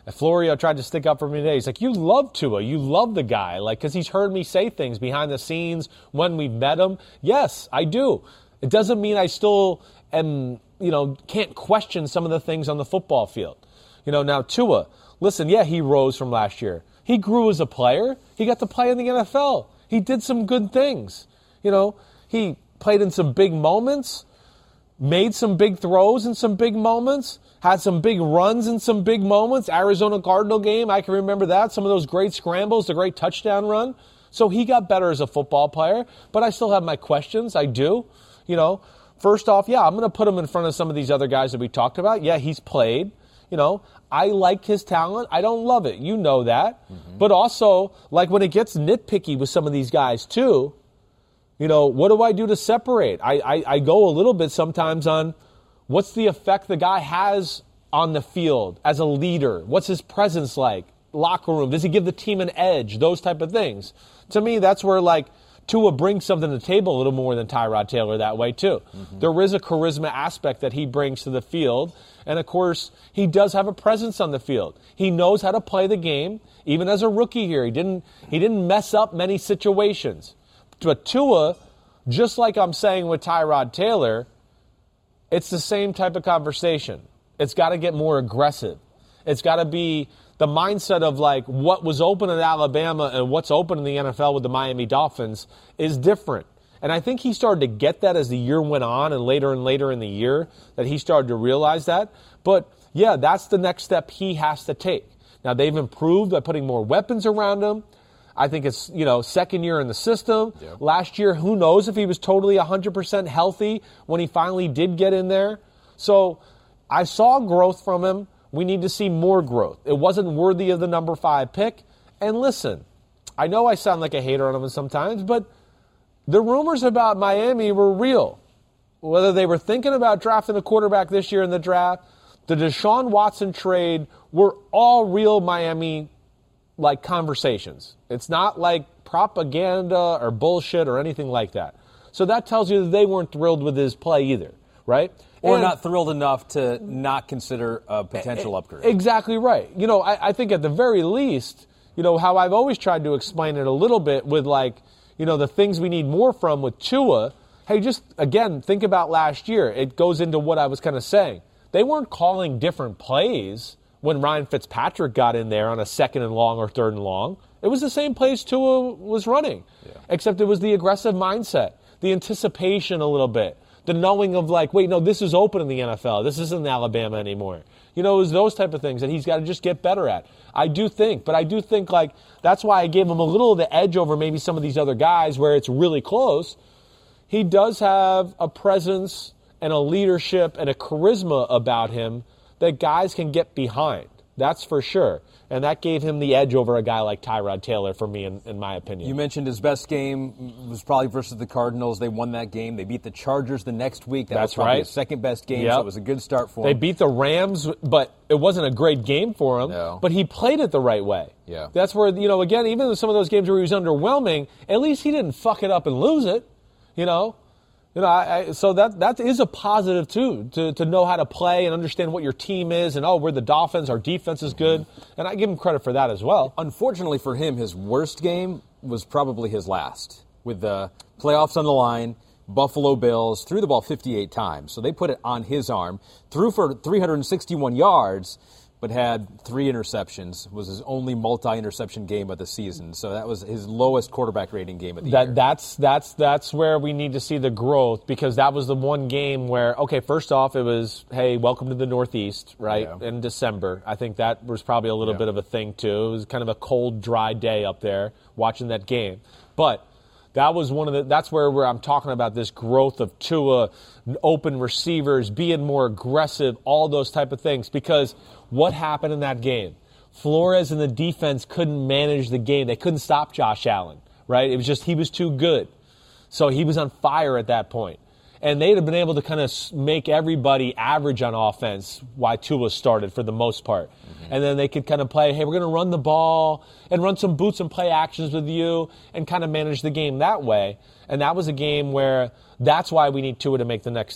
Florio tried to stick up for me today. He's like, you love Tua. You love the guy. Like, because he's heard me say things behind the scenes when we've met him. Yes, I do. It doesn't mean I still am, you know, can't question some of the things on the football field. You know, now Tua, listen, yeah, he rose from last year. He grew as a player. He got to play in the N F L. He did some good things. You know, he played in some big moments, made some big throws in some big moments, had some big runs in some big moments. Arizona Cardinal game, I can remember that. Some of those great scrambles, the great touchdown run. So he got better as a football player, but I still have my questions. I do. You know, first off, yeah, I'm going to put him in front of some of these other guys that we talked about. Yeah, he's played. You know, I like his talent. I don't love it. You know that. Mm-hmm. But also, like when it gets nitpicky with some of these guys too, you know, what do I do to separate? I, I, I go a little bit sometimes on what's the effect the guy has on the field as a leader? What's his presence like? Locker room? Does he give the team an edge? Those type of things. To me, that's where, like, Tua brings something to the table a little more than Tyrod Taylor that way, too. Mm-hmm. There is a charisma aspect that he brings to the field. And, of course, he does have a presence on the field. He knows how to play the game, even as a rookie here. He didn't, he didn't mess up many situations. But Tua, just like I'm saying with Tyrod Taylor, it's the same type of conversation. It's got to get more aggressive. It's got to be the mindset of, like, what was open at Alabama and what's open in the N F L with the Miami Dolphins is different. And I think he started to get that as the year went on and later and later in the year that he started to realize that. But, yeah, that's the next step he has to take. Now, they've improved by putting more weapons around him. I think it's, you know, second year in the system. Yep. Last year, who knows if he was totally one hundred percent healthy when he finally did get in there. So I saw growth from him. We need to see more growth. It wasn't worthy of the number five pick. And listen, I know I sound like a hater on him sometimes, but the rumors about Miami were real. Whether they were thinking about drafting a quarterback this year in the draft, the Deshaun Watson trade were all real Miami like conversations. It's not like propaganda or bullshit or anything like that. So that tells you that they weren't thrilled with his play either, right? Or and, not thrilled enough to not consider a potential upgrade. Exactly right. You know, I, I think at the very least, you know, how I've always tried to explain it a little bit with, like, you know, the things we need more from with Tua. Hey, just, again, think about last year. It goes into what I was kind of saying. They weren't calling different plays when Ryan Fitzpatrick got in there on a second and long or third and long. It was the same plays Tua was running, yeah. Except it was the aggressive mindset, the anticipation a little bit, the knowing of, like, wait, no, this is open in the N F L. This isn't Alabama anymore. You know, it was those type of things that he's got to just get better at. I do think, but I do think, like, that's why I gave him a little of the edge over maybe some of these other guys where it's really close. He does have a presence and a leadership and a charisma about him that guys can get behind. That's for sure. And that gave him the edge over a guy like Tyrod Taylor for me, in, in my opinion. You mentioned his best game was probably versus the Cardinals. They won that game. They beat the Chargers the next week. That That's was probably right. his second best game, yep. so it was a good start for they him. They beat the Rams, but it wasn't a great game for him. No. But he played it the right way. Yeah. That's where, you know, again, even in some of those games where he was underwhelming, at least he didn't fuck it up and lose it, you know. You know, I, I, so that that is a positive, too, to, to know how to play and understand what your team is and, oh, we're the Dolphins, our defense is good. And I give him credit for that as well. Unfortunately for him, his worst game was probably his last. With the playoffs on the line, Buffalo Bills threw the ball fifty-eight times. So they put it on his arm, threw for three hundred sixty-one yards, but had three interceptions. Was his only multi-interception game of the season. So that was his lowest quarterback rating game of the that, year. That's that's that's where we need to see the growth, because that was the one game where, okay, first off, it was, hey, welcome to the Northeast, right, yeah. in December. I think that was probably a little yeah. bit of a thing, too. It was kind of a cold, dry day up there watching that game. But that was one of the, that's where we're, I'm talking about this growth of Tua, open receivers, being more aggressive, all those type of things. Because what happened in that game? Flores and the defense couldn't manage the game. They couldn't stop Josh Allen, right? It was just, he was too good. So he was on fire at that point. And they'd have been able to kind of make everybody average on offense while Tua started for the most part. Mm-hmm. And then they could kind of play, hey, we're going to run the ball and run some boots and play actions with you and kind of manage the game that way. And that was a game where that's why we need Tua to make the next step.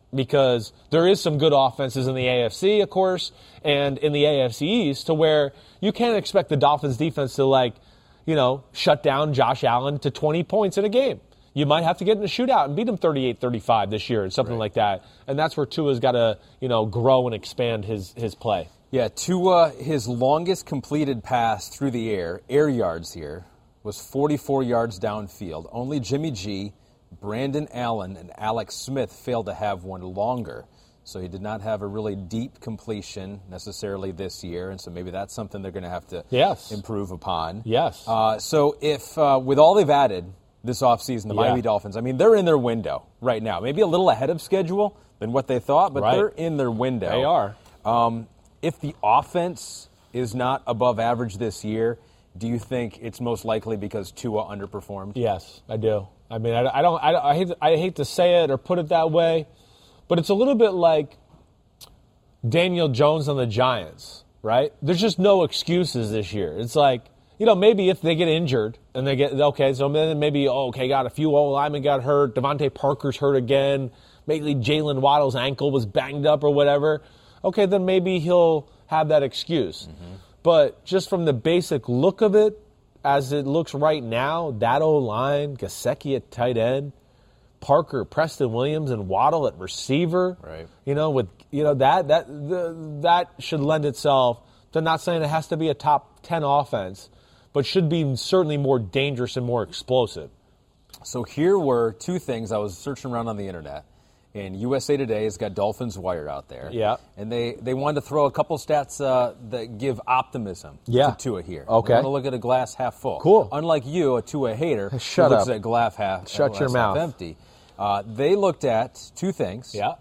because there is some good offenses in the A F C, of course, and in the A F C East, to where you can't expect the Dolphins defense to, like, you know, shut down Josh Allen to twenty points in a game. You might have to get in a shootout and beat him thirty-eight thirty-five this year or something right. like that. And that's where Tua's got to, you know, grow and expand his, his play. Yeah, Tua, his longest completed pass through the air, air yards here, was forty-four yards downfield. Only Jimmy G, Brandon Allen, and Alex Smith failed to have one longer. So he did not have a really deep completion necessarily this year, and so maybe that's something they're going to have to yes. improve upon. Yes. Uh, so if, uh, with all they've added this offseason, the yeah. Miami Dolphins, I mean, they're in their window right now. Maybe a little ahead of schedule than what they thought, but right. they're in their window. They are. Um, if the offense is not above average this year, do you think it's most likely because Tua underperformed? Yes, I do. I mean, I, I don't. I, I hate. I hate to say it or put it that way, but it's a little bit like Daniel Jones on the Giants, right? There's just no excuses this year. It's like, you know, maybe if they get injured and they get okay, so then maybe oh, okay, got a few old linemen got hurt. Devontae Parker's hurt again. Maybe Jalen Waddle's ankle was banged up or whatever. Okay, then maybe he'll have that excuse. Mm-hmm. But just from the basic look of it, as it looks right now, that O-line, Gesicki at tight end, Parker, Preston Williams, and Waddle at receiver. Right. You know, with you know that that the, that should lend itself to, not saying it has to be a top ten offense, but should be certainly more dangerous and more explosive. So here were two things. I was searching around on the internet, and U S A Today has got Dolphins Wire out there. Yeah. And they, they wanted to throw a couple stats uh, that give optimism yeah. to Tua here. Okay. They want to look at a glass half full. Cool. Unlike you, a Tua hater, Shut who looks up. at glass half, Shut glass your mouth. half empty. Uh, they looked at two things. Yeah.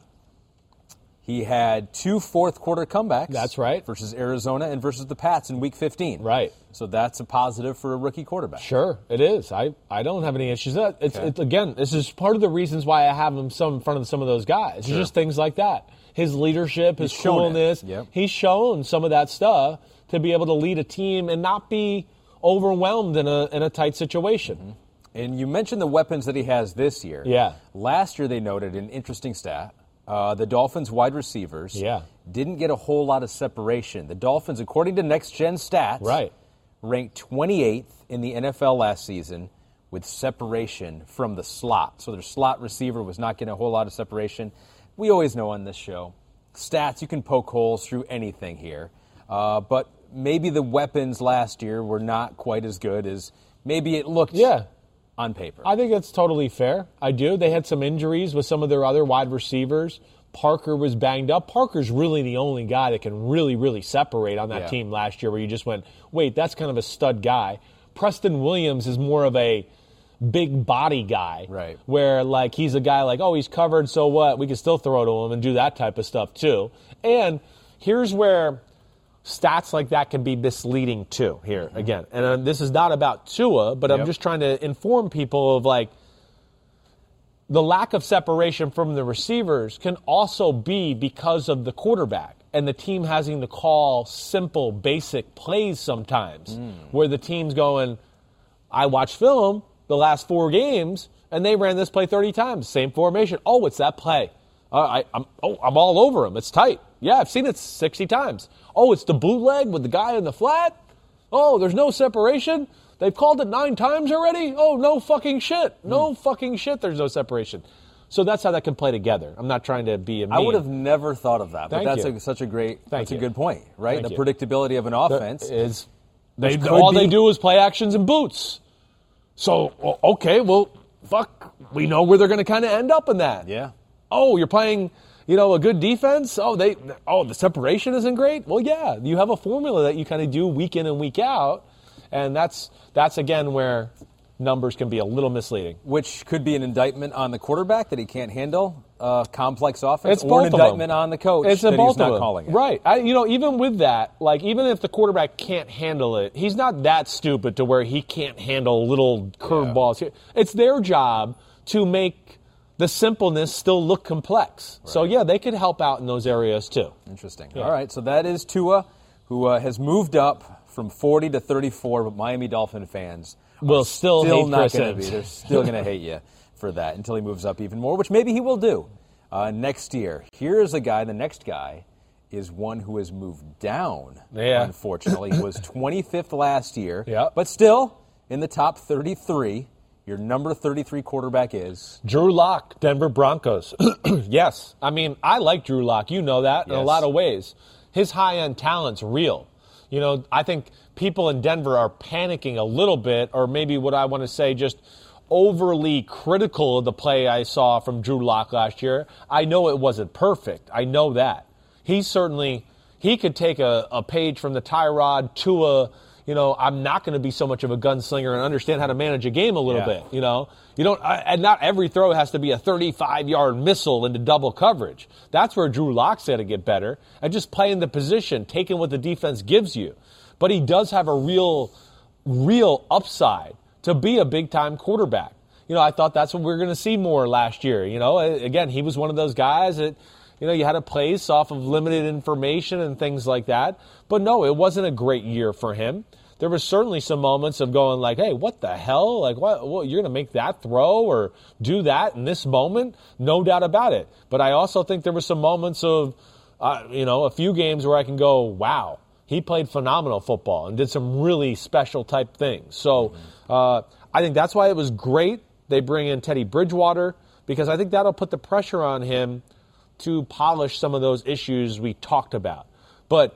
He had two fourth-quarter comebacks. That's right. Versus Arizona and versus the Pats in Week fifteen. Right. So that's a positive for a rookie quarterback. Sure, it is. I, I don't have any issues with that. It's, Okay. it's, again, this is part of the reasons why I have him some in front of some of those guys. Sure. It's just things like that. His leadership, his He's shown it. coolness. Yep. He's shown some of that stuff to be able to lead a team and not be overwhelmed in a in a tight situation. Mm-hmm. And you mentioned the weapons that he has this year. Yeah. Last year they noted an interesting stat. Uh, the Dolphins wide receivers Yeah. didn't get a whole lot of separation. The Dolphins, according to Next Gen Stats, Right. ranked twenty-eighth in the N F L last season with separation from the slot. So their slot receiver was not getting a whole lot of separation. We always know on this show, stats, you can poke holes through anything here. Uh, but maybe the weapons last year were not quite as good as maybe it looked Yeah. on paper. I think that's totally fair. I do. They had some injuries with some of their other wide receivers. Parker was banged up. Parker's really the only guy that can really, really separate on that Yeah. team last year where you just went, wait, that's kind of a stud guy. Preston Williams is more of a big body guy. Right. Where, like, he's a guy like, oh, he's covered, so what? We can still throw to him and do that type of stuff, too. And here's where stats like that can be misleading, too, here, mm-hmm. again. And uh, this is not about Tua, but Yep. I'm just trying to inform people of, like, the lack of separation from the receivers can also be because of the quarterback and the team having to call simple, basic plays sometimes mm. where the team's going, I watched film the last four games, and they ran this play thirty times. Same formation. Oh, it's that play. Uh, I, I'm, oh, I'm all over him. It's tight. Yeah, I've seen it sixty times. Oh, it's the bootleg with the guy in the flat. Oh, there's no separation. They've called it nine times already? Oh, no fucking shit. No mm. fucking shit, there's no separation. So that's how that can play together. I'm not trying to be a meme. I would have never thought of that, but Thank that's you. a, such a great, Thank that's you. a good point, right? Thank the you. predictability of an offense is they, could all be- they do is play actions and boots. So, o- okay, well, fuck, we know where they're going to kind of end up in that. Yeah. Oh, you're playing, you know, a good defense? Oh, they, oh, the separation isn't great? Well, yeah, you have a formula that you kind of do week in and week out, and that's that's again where numbers can be a little misleading. Which could be an indictment on the quarterback that he can't handle a complex offense, It's or both an of indictment them. on the coach It's that a both he's not of them. calling it. Right. I, you know, even with that, like, even if the quarterback can't handle it, he's not that stupid to where he can't handle little curveballs. Yeah. It's their job to make the simpleness still look complex. Right. So, yeah, they could help out in those areas, too. Interesting. Yeah. All right, so that is Tua, who uh, has moved up from forty to thirty-four, but Miami Dolphin fans will still, still hate not Chris going to Sims. be. They're still going to hate you for that until he moves up even more, which maybe he will do. Uh, next year, here's a guy, the next guy is one who has moved down, yeah. unfortunately. He was twenty-fifth last year, yep. but still in the top thirty-three. Your number thirty-three quarterback is? Drew Lock, Denver Broncos. Yes. I mean, I like Drew Lock. You know that in yes. a lot of ways. His high-end talent's real. You know, I think people in Denver are panicking a little bit, or maybe what I want to say, just overly critical of the play I saw from Drew Lock last year. I know it wasn't perfect. I know that. He certainly, he could take a, a page from the Tyrod to a, you know, I'm not going to be so much of a gunslinger and understand how to manage a game a little yeah. bit, you know. You don't, and not every throw has to be a thirty-five-yard missile into double coverage. That's where Drew Lock's got to get better. And just playing the position, taking what the defense gives you. But he does have a real, real upside to be a big-time quarterback. You know, I thought that's what we were going to see more last year. You know, again, he was one of those guys that, you know, you had to place off of limited information and things like that. But no, it wasn't a great year for him. There was certainly some moments of going like, hey, what the hell? Like, what, what you're going to make that throw or do that in this moment? No doubt about it. But I also think there were some moments of, uh, you know, a few games where I can go, wow, he played phenomenal football and did some really special type things. So uh, I think that's why it was great they bring in Teddy Bridgewater, because I think that'll put the pressure on him to polish some of those issues we talked about. But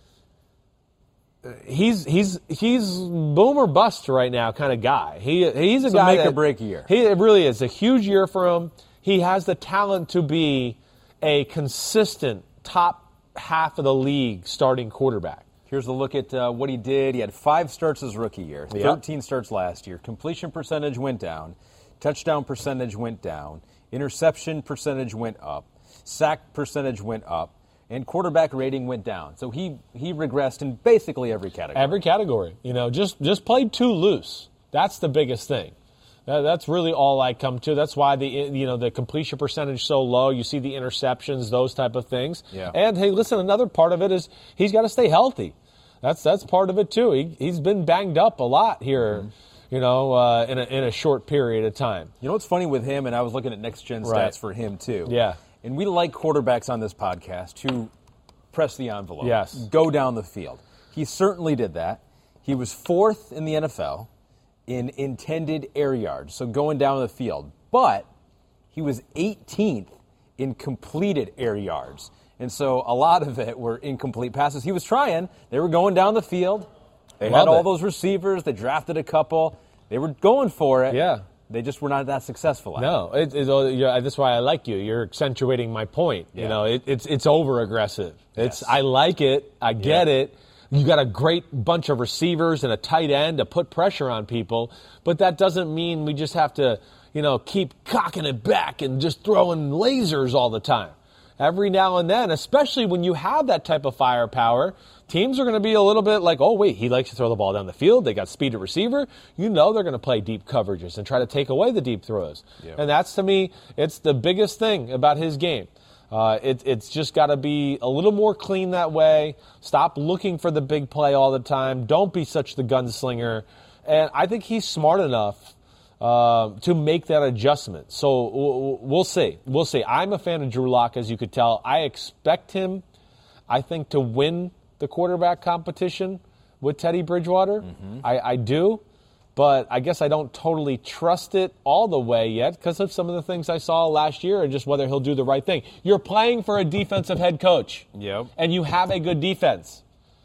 He's he's he's boom or bust right now kind of guy. He he's a it's guy a make that, or break year. He it really is a huge year for him. He has the talent to be a consistent top half of the league starting quarterback. Here's a look at uh, what he did. He had five starts his rookie year, yep. thirteen starts last year. Completion percentage went down, touchdown percentage went down, interception percentage went up, sack percentage went up, and quarterback rating went down. So he, he regressed in basically every category. Every category. You know, just, just played too loose. That's the biggest thing. That, that's really all I come to. That's why the you know the completion percentage so low. You see the interceptions, those type of things. Yeah. And hey, listen, another part of it is he's got to stay healthy. That's that's part of it too. He he's been banged up a lot here. Mm-hmm. You know, uh, in a in a short period of time. You know what's funny with him, and I was looking at next gen stats right. for him too. Yeah. And we like quarterbacks on this podcast who press the envelope, yes. go down the field. He certainly did that. He was fourth in the N F L in intended air yards, so going down the field. But he was eighteenth in completed air yards. And so a lot of it were incomplete passes. He was trying. They were going down the field. They Love had all it. those receivers. They drafted a couple. They were going for it. Yeah. They just were not that successful at no, it. it, it, you're, that's why I like you. You're accentuating my point. Yeah. You know, it, it's it's over aggressive. It's Yes. I like it. I get Yeah. it. You got a great bunch of receivers and a tight end to put pressure on people, but that doesn't mean we just have to, you know, keep cocking it back and just throwing lasers all the time. Every now and then, especially when you have that type of firepower, teams are going to be a little bit like, oh, wait, he likes to throw the ball down the field. They got speed at receiver. You know they're going to play deep coverages and try to take away the deep throws. Yep. And that's, to me, it's the biggest thing about his game. Uh, it, it's just got to be a little more clean that way. Stop looking for the big play all the time. Don't be such the gunslinger. And I think he's smart enough Uh, to make that adjustment. So we'll see. We'll see. I'm a fan of Drew Lock, as you could tell. I expect him, I think, to win the quarterback competition with Teddy Bridgewater. Mm-hmm. I, I do. But I guess I don't totally trust it all the way yet because of some of the things I saw last year and just whether he'll do the right thing. You're playing for a defensive head coach. Yep. And you have a good defense.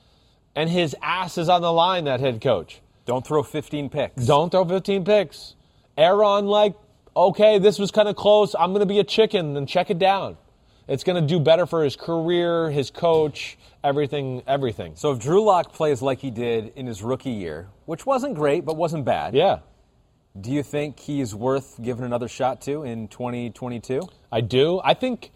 And his ass is on the line, that head coach. Don't throw fifteen picks. Don't throw fifteen picks. Err on like, okay, this was kind of close. I'm going to be a chicken and check it down. It's going to do better for his career, his coach, everything, everything. So if Drew Lock plays like he did in his rookie year, which wasn't great but wasn't bad, yeah. do you think he's worth giving another shot to in twenty twenty-two? I do. I think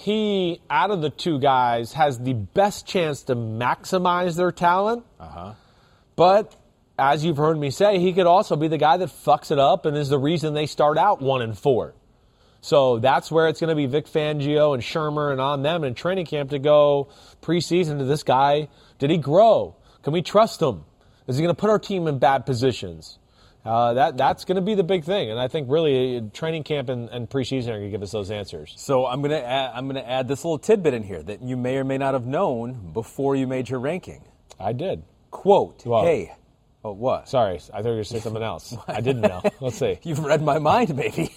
he, out of the two guys, has the best chance to maximize their talent. Uh-huh. But as you've heard me say, he could also be the guy that fucks it up and is the reason they start out one and four. So that's where it's going to be Vic Fangio and Shermer and on them in training camp to go preseason to this guy. Did he grow? Can we trust him? Is he going to put our team in bad positions? Uh, that that's going to be the big thing, and I think really uh, training camp and, and preseason are going to give us those answers. So I'm going to add, I'm going to add this little tidbit in here that you may or may not have known before you made your ranking. I did. Quote, Whoa. hey, oh, what? Sorry, I thought you were going to say something else. I didn't know. Let's see. You've read my mind, baby.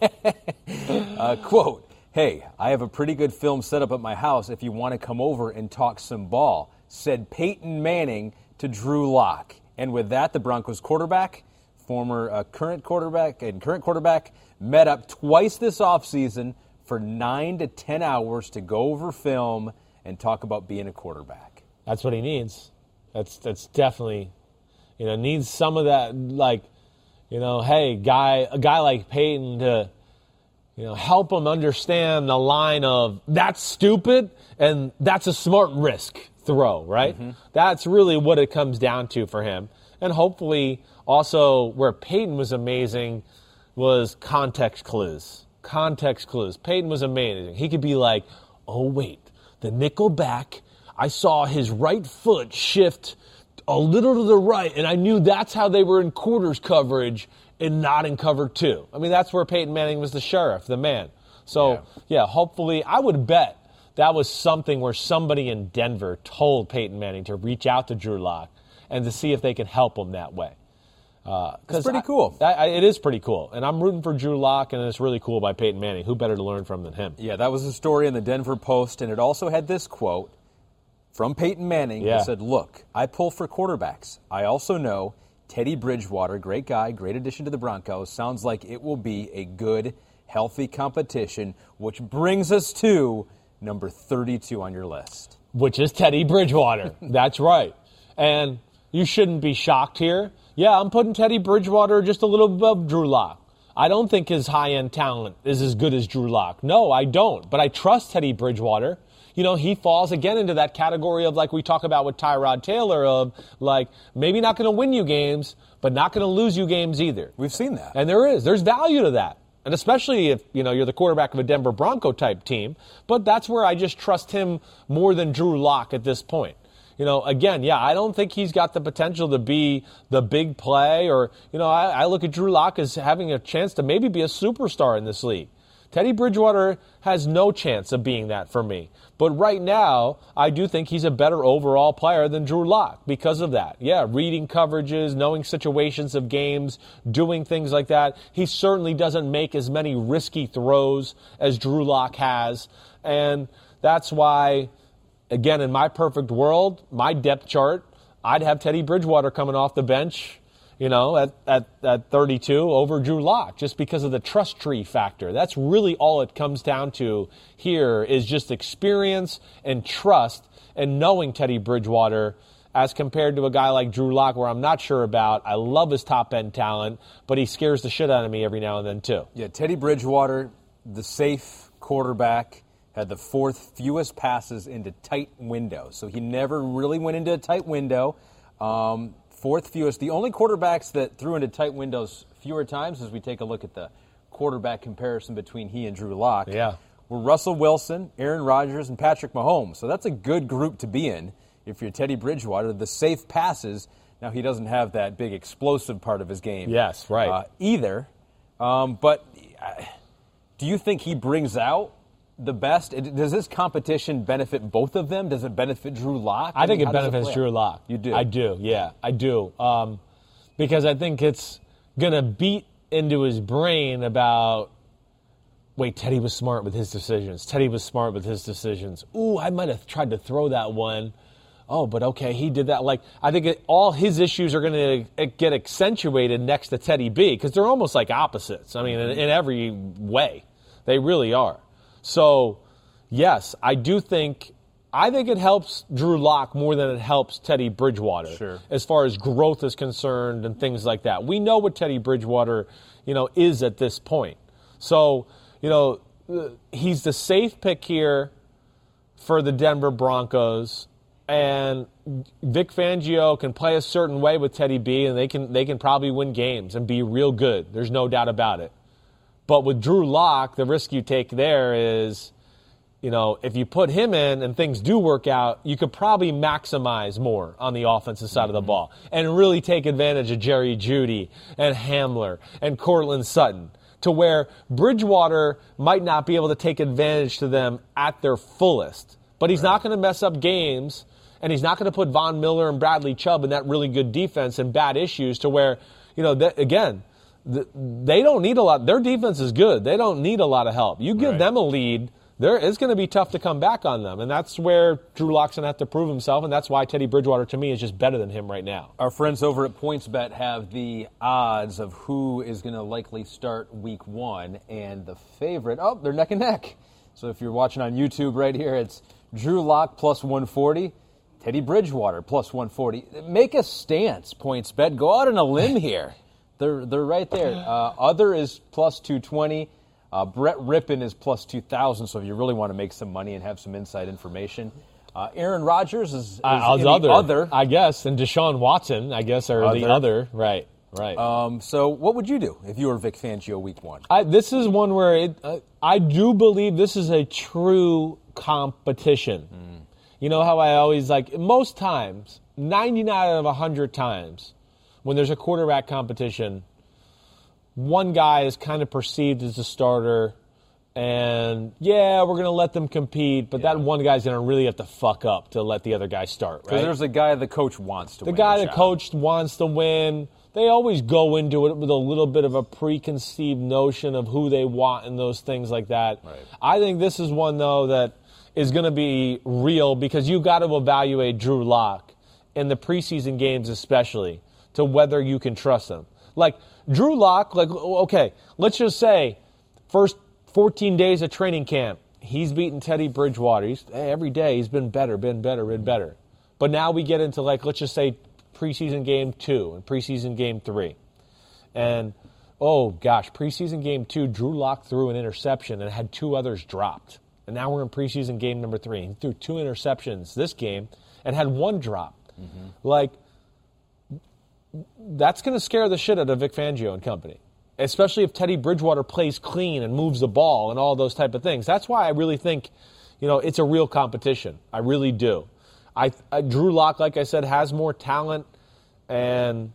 uh, quote, hey, I have a pretty good film set up at my house if you want to come over and talk some ball, said Peyton Manning to Drew Lock. And with that, the Broncos quarterback, former uh, current quarterback and current quarterback, met up twice this offseason for nine to ten hours to go over film and talk about being a quarterback. That's what he needs. That's that's definitely, you know, needs some of that, like, you know, hey, guy, a guy like Peyton to, you know, help him understand the line of that's stupid and that's a smart risk throw, right? Mm-hmm. That's really what it comes down to for him. And hopefully also where Peyton was amazing was context clues. Context clues. Peyton was amazing. He could be like, oh, wait, the nickel back, I saw his right foot shift a little to the right, and I knew that's how they were in quarters coverage and not in cover two. I mean, that's where Peyton Manning was the sheriff, the man. So, yeah, yeah hopefully, I would bet that was something where somebody in Denver told Peyton Manning to reach out to Drew Lock and to see if they could help him that way. Uh, it's pretty cool. I, I, it is pretty cool. And I'm rooting for Drew Lock, and it's really cool by Peyton Manning. Who better to learn from than him? Yeah, that was a story in the Denver Post, and it also had this quote from Peyton Manning. Yeah. He said, look, I pull for quarterbacks. I also know Teddy Bridgewater, great guy, great addition to the Broncos. Sounds like it will be a good, healthy competition, which brings us to number thirty-two on your list. Which is Teddy Bridgewater. That's right. And you shouldn't be shocked here. Yeah, I'm putting Teddy Bridgewater just a little above Drew Lock. I don't think his high-end talent is as good as Drew Lock. No, I don't. But I trust Teddy Bridgewater. You know, he falls again into that category of, like we talk about with Tyrod Taylor, of like maybe not going to win you games, but not going to lose you games either. We've seen that. And there is. There's value to that. And especially if, you know, you're the quarterback of a Denver Bronco type team. But that's where I just trust him more than Drew Lock at this point. You know, again, yeah, I don't think he's got the potential to be the big play or, you know, I, I look at Drew Lock as having a chance to maybe be a superstar in this league. Teddy Bridgewater has no chance of being that for me. But right now, I do think he's a better overall player than Drew Lock because of that. Yeah, reading coverages, knowing situations of games, doing things like that. He certainly doesn't make as many risky throws as Drew Lock has. And that's why, again, in my perfect world, my depth chart, I'd have Teddy Bridgewater coming off the bench, you know, at, at, at thirty-two over Drew Lock, just because of the trust tree factor. That's really all it comes down to here is just experience and trust and knowing Teddy Bridgewater as compared to a guy like Drew Lock, where I'm not sure about. I love his top-end talent, but he scares the shit out of me every now and then, too. Yeah, Teddy Bridgewater, the safe quarterback, had the fourth fewest passes into tight windows. So he never really went into a tight window. Um, fourth fewest. The only quarterbacks that threw into tight windows fewer times, as we take a look at the quarterback comparison between he and Drew Lock, yeah. were Russell Wilson, Aaron Rodgers, and Patrick Mahomes. So that's a good group to be in if you're Teddy Bridgewater. The safe passes, now he doesn't have that big explosive part of his game. Yes, right. Uh, either. Um, but uh, do you think he brings out the best? Does this competition benefit both of them? Does it benefit Drew Lock? I, I think mean, it benefits it Drew Lock. You do? I do, yeah, I do. Um, because I think it's going to beat into his brain about, wait, Teddy was smart with his decisions. Teddy was smart with his decisions. Ooh, I might have tried to throw that one. Oh, but okay, he did that. Like, I think it, all his issues are going to get accentuated next to Teddy B because they're almost like opposites. I mean, in, in every way, they really are. So, yes, I do think I think it helps Drew Lock more than it helps Teddy Bridgewater sure. as far as growth is concerned and things like that. We know what Teddy Bridgewater, you know, is at this point. So, you know, he's the safe pick here for the Denver Broncos, and Vic Fangio can play a certain way with Teddy B, and they can they can probably win games and be real good. There's no doubt about it. But with Drew Lock, the risk you take there is you know, if you put him in and things do work out, you could probably maximize more on the offensive side mm-hmm. of the ball and really take advantage of Jerry Jeudy and Hamler and Cortland Sutton, to where Bridgewater might not be able to take advantage to them at their fullest. But he's right. not going to mess up games, and he's not going to put Von Miller and Bradley Chubb in that really good defense and bad issues to where, you know, that, again, the, they don't need a lot. Their defense is good. They don't need a lot of help. You give right. them a lead, there it's going to be tough to come back on them, and that's where Drew Lock's going to have to prove himself, and that's why Teddy Bridgewater, to me, is just better than him right now. Our friends over at PointsBet have the odds of who is going to likely start week one, and the favorite, oh, they're neck and neck. So if you're watching on YouTube right here, it's Drew Lock plus one forty, Teddy Bridgewater plus one forty. Make a stance, PointsBet. Go out on a limb here. They're, they're right there. Uh, other is plus two twenty. Uh, Brett Rippon is plus two thousand, so if you really want to make some money and have some inside information. Uh, Aaron Rodgers is, is uh, in other, the other. I guess, and Deshaun Watson, I guess, are other. the other. Right, right. Um, so what would you do if you were Vic Fangio week one? I, this is one where it, uh, I do believe this is a true competition. Mm. You know how I always, like, most times, ninety-nine out of one hundred times, when there's a quarterback competition, one guy is kind of perceived as a starter, and, yeah, we're going to let them compete, but yeah. that one guy's going to really have to fuck up to let the other guy start, right? Because there's a guy the coach wants to the win. Guy the the guy the coach wants to win. They always go into it with a little bit of a preconceived notion of who they want and those things like that. Right. I think this is one, though, that is going to be real because you've got to evaluate Drew Lock in the preseason games especially to whether you can trust him. Like, Drew Lock, like, okay, let's just say first fourteen days of training camp, he's beaten Teddy Bridgewater. He's, every day he's been better, been better, been better. But now we get into, like, let's just say preseason game two and preseason game three. And, oh, gosh, preseason game two, Drew Lock threw an interception and had two others dropped. And now we're in preseason game number three. He threw two interceptions this game and had one drop. Mm-hmm. Like, that's going to scare the shit out of Vic Fangio and company, especially if Teddy Bridgewater plays clean and moves the ball and all those type of things. That's why I really think, you know, it's a real competition. I really do. I, I Drew Lock, like I said, has more talent, and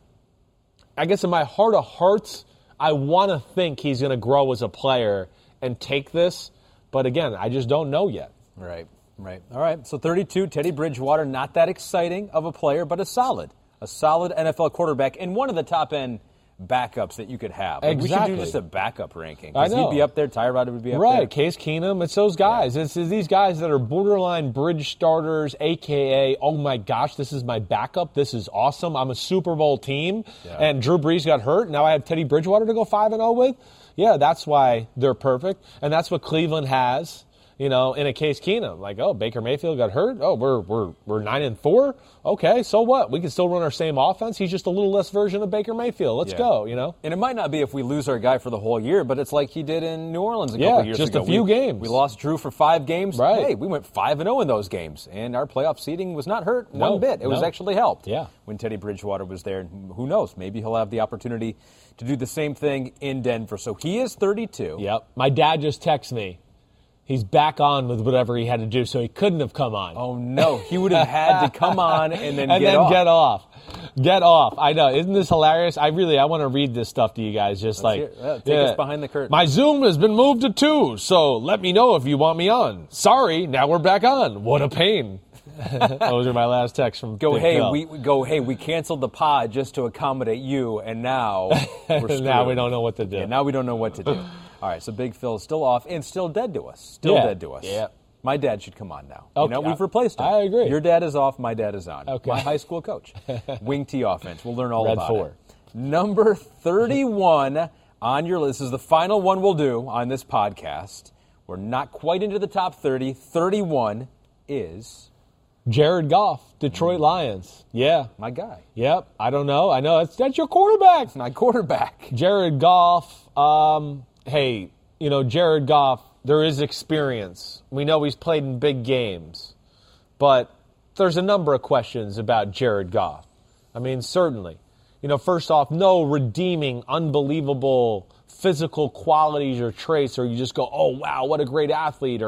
I guess in my heart of hearts, I want to think he's going to grow as a player and take this, but again, I just don't know yet. Right, right. All right, so thirty-two, Teddy Bridgewater, not that exciting of a player, but a solid. A solid N F L quarterback and one of the top-end backups that you could have. Like, exactly. We should do just a backup ranking. I know. He'd be up there. Tyrod would be up right. there. Right. Case Keenum. It's those guys. Yeah. It's, it's these guys that are borderline bridge starters, a k a, oh, my gosh, this is my backup. This is awesome. I'm a Super Bowl team. Yeah. And Drew Brees got hurt. Now I have Teddy Bridgewater to go five and oh with. Yeah, that's why they're perfect. And that's what Cleveland has. You know, in a Case Keenum, like, oh, Baker Mayfield got hurt. Oh, we're we're we're nine and four. Okay, so what? We can still run our same offense. He's just a little less version of Baker Mayfield. Let's yeah. go. You know, and it might not be if we lose our guy for the whole year, but it's like he did in New Orleans a yeah, couple years just ago. just a few we, games. We lost Drew for five games. Right. Hey, we went five and zero in those games, and our playoff seeding was not hurt no, one bit. It no. was actually helped. Yeah. When Teddy Bridgewater was there, who knows? Maybe he'll have the opportunity to do the same thing in Denver. So he is thirty-two. Yep. My dad just texted me. He's back on with whatever he had to do, so he couldn't have come on. Oh, no. He would have had to come on and then and get then off. get off. Get off. I know. Isn't this hilarious? I really, I want to read this stuff to you guys. Just Let's like, yeah, take yeah. us behind the curtain. My Zoom has been moved to two, so let me know if you want me on. Sorry, now we're back on. What a pain. Those are my last texts from Go, Big hey, Phil. we go, hey, we canceled the pod just to accommodate you, and now we're screwed. Now we don't know what to do. Yeah, now we don't know what to do. All right, so Big Phil is still off and still dead to us. Still yeah. dead to us. Yeah. My dad should come on now. Okay. You know, we've replaced him. I agree. Your dad is off, my dad is on. Okay. My high school coach. Wing T offense. We'll learn all Red about four. it. Number thirty-one on your list. This is the final one we'll do on this podcast. We're not quite into the top thirty. thirty-one is... Jared Goff, Detroit Lions. Yeah. My guy. Yep. I don't know. I know. That's, that's your quarterback. It's my quarterback. Jared Goff. Um, hey, you know, Jared Goff, there is experience. We know he's played in big games. But there's a number of questions about Jared Goff. I mean, certainly. You know, first off, no redeeming, unbelievable physical qualities or traits, or you just go, oh, wow, what a great athlete, or,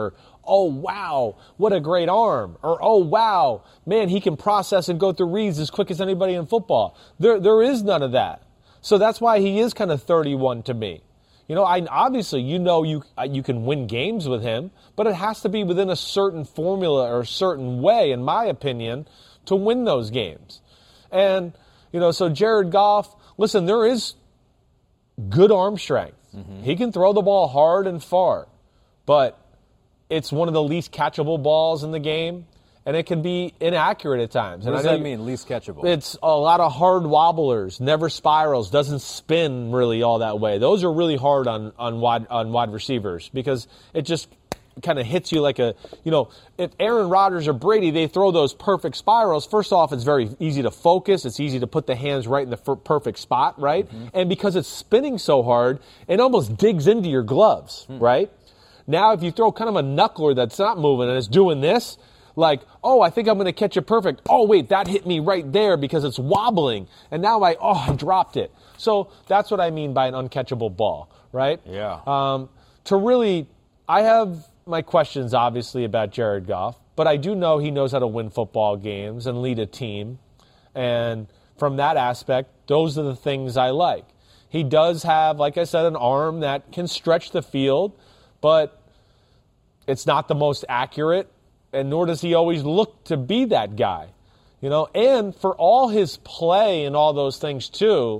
oh, wow, what a great arm. Or, oh, wow, man, he can process and go through reads as quick as anybody in football. There, there is none of that. So that's why he is kind of thirty-one to me. You know, I obviously, you know, you you can win games with him, but it has to be within a certain formula or a certain way, in my opinion, to win those games. And, you know, so Jared Goff, listen, there is good arm strength. Mm-hmm. He can throw the ball hard and far, but it's one of the least catchable balls in the game, and it can be inaccurate at times. What and does I know that mean, least catchable? It's a lot of hard wobblers, never spirals, doesn't spin really all that way. Those are really hard on, on wide on wide receivers because it just kind of hits you like a, you know, if Aaron Rodgers or Brady, they throw those perfect spirals, first off, it's very easy to focus. It's easy to put the hands right in the f- perfect spot, right? Mm-hmm. And because it's spinning so hard, it almost digs into your gloves, mm. right? Now, if you throw kind of a knuckler that's not moving and it's doing this, like, oh, I think I'm going to catch it perfect. Oh, wait, that hit me right there because it's wobbling. And now I, oh, I dropped it. So that's what I mean by an uncatchable ball, right? Yeah. Um, to really, I have my questions, obviously, about Jared Goff, but I do know he knows how to win football games and lead a team. And from that aspect, those are the things I like. He does have, like I said, an arm that can stretch the field, but it's not the most accurate, and nor does he always look to be that guy. You know, and for all his play and all those things too,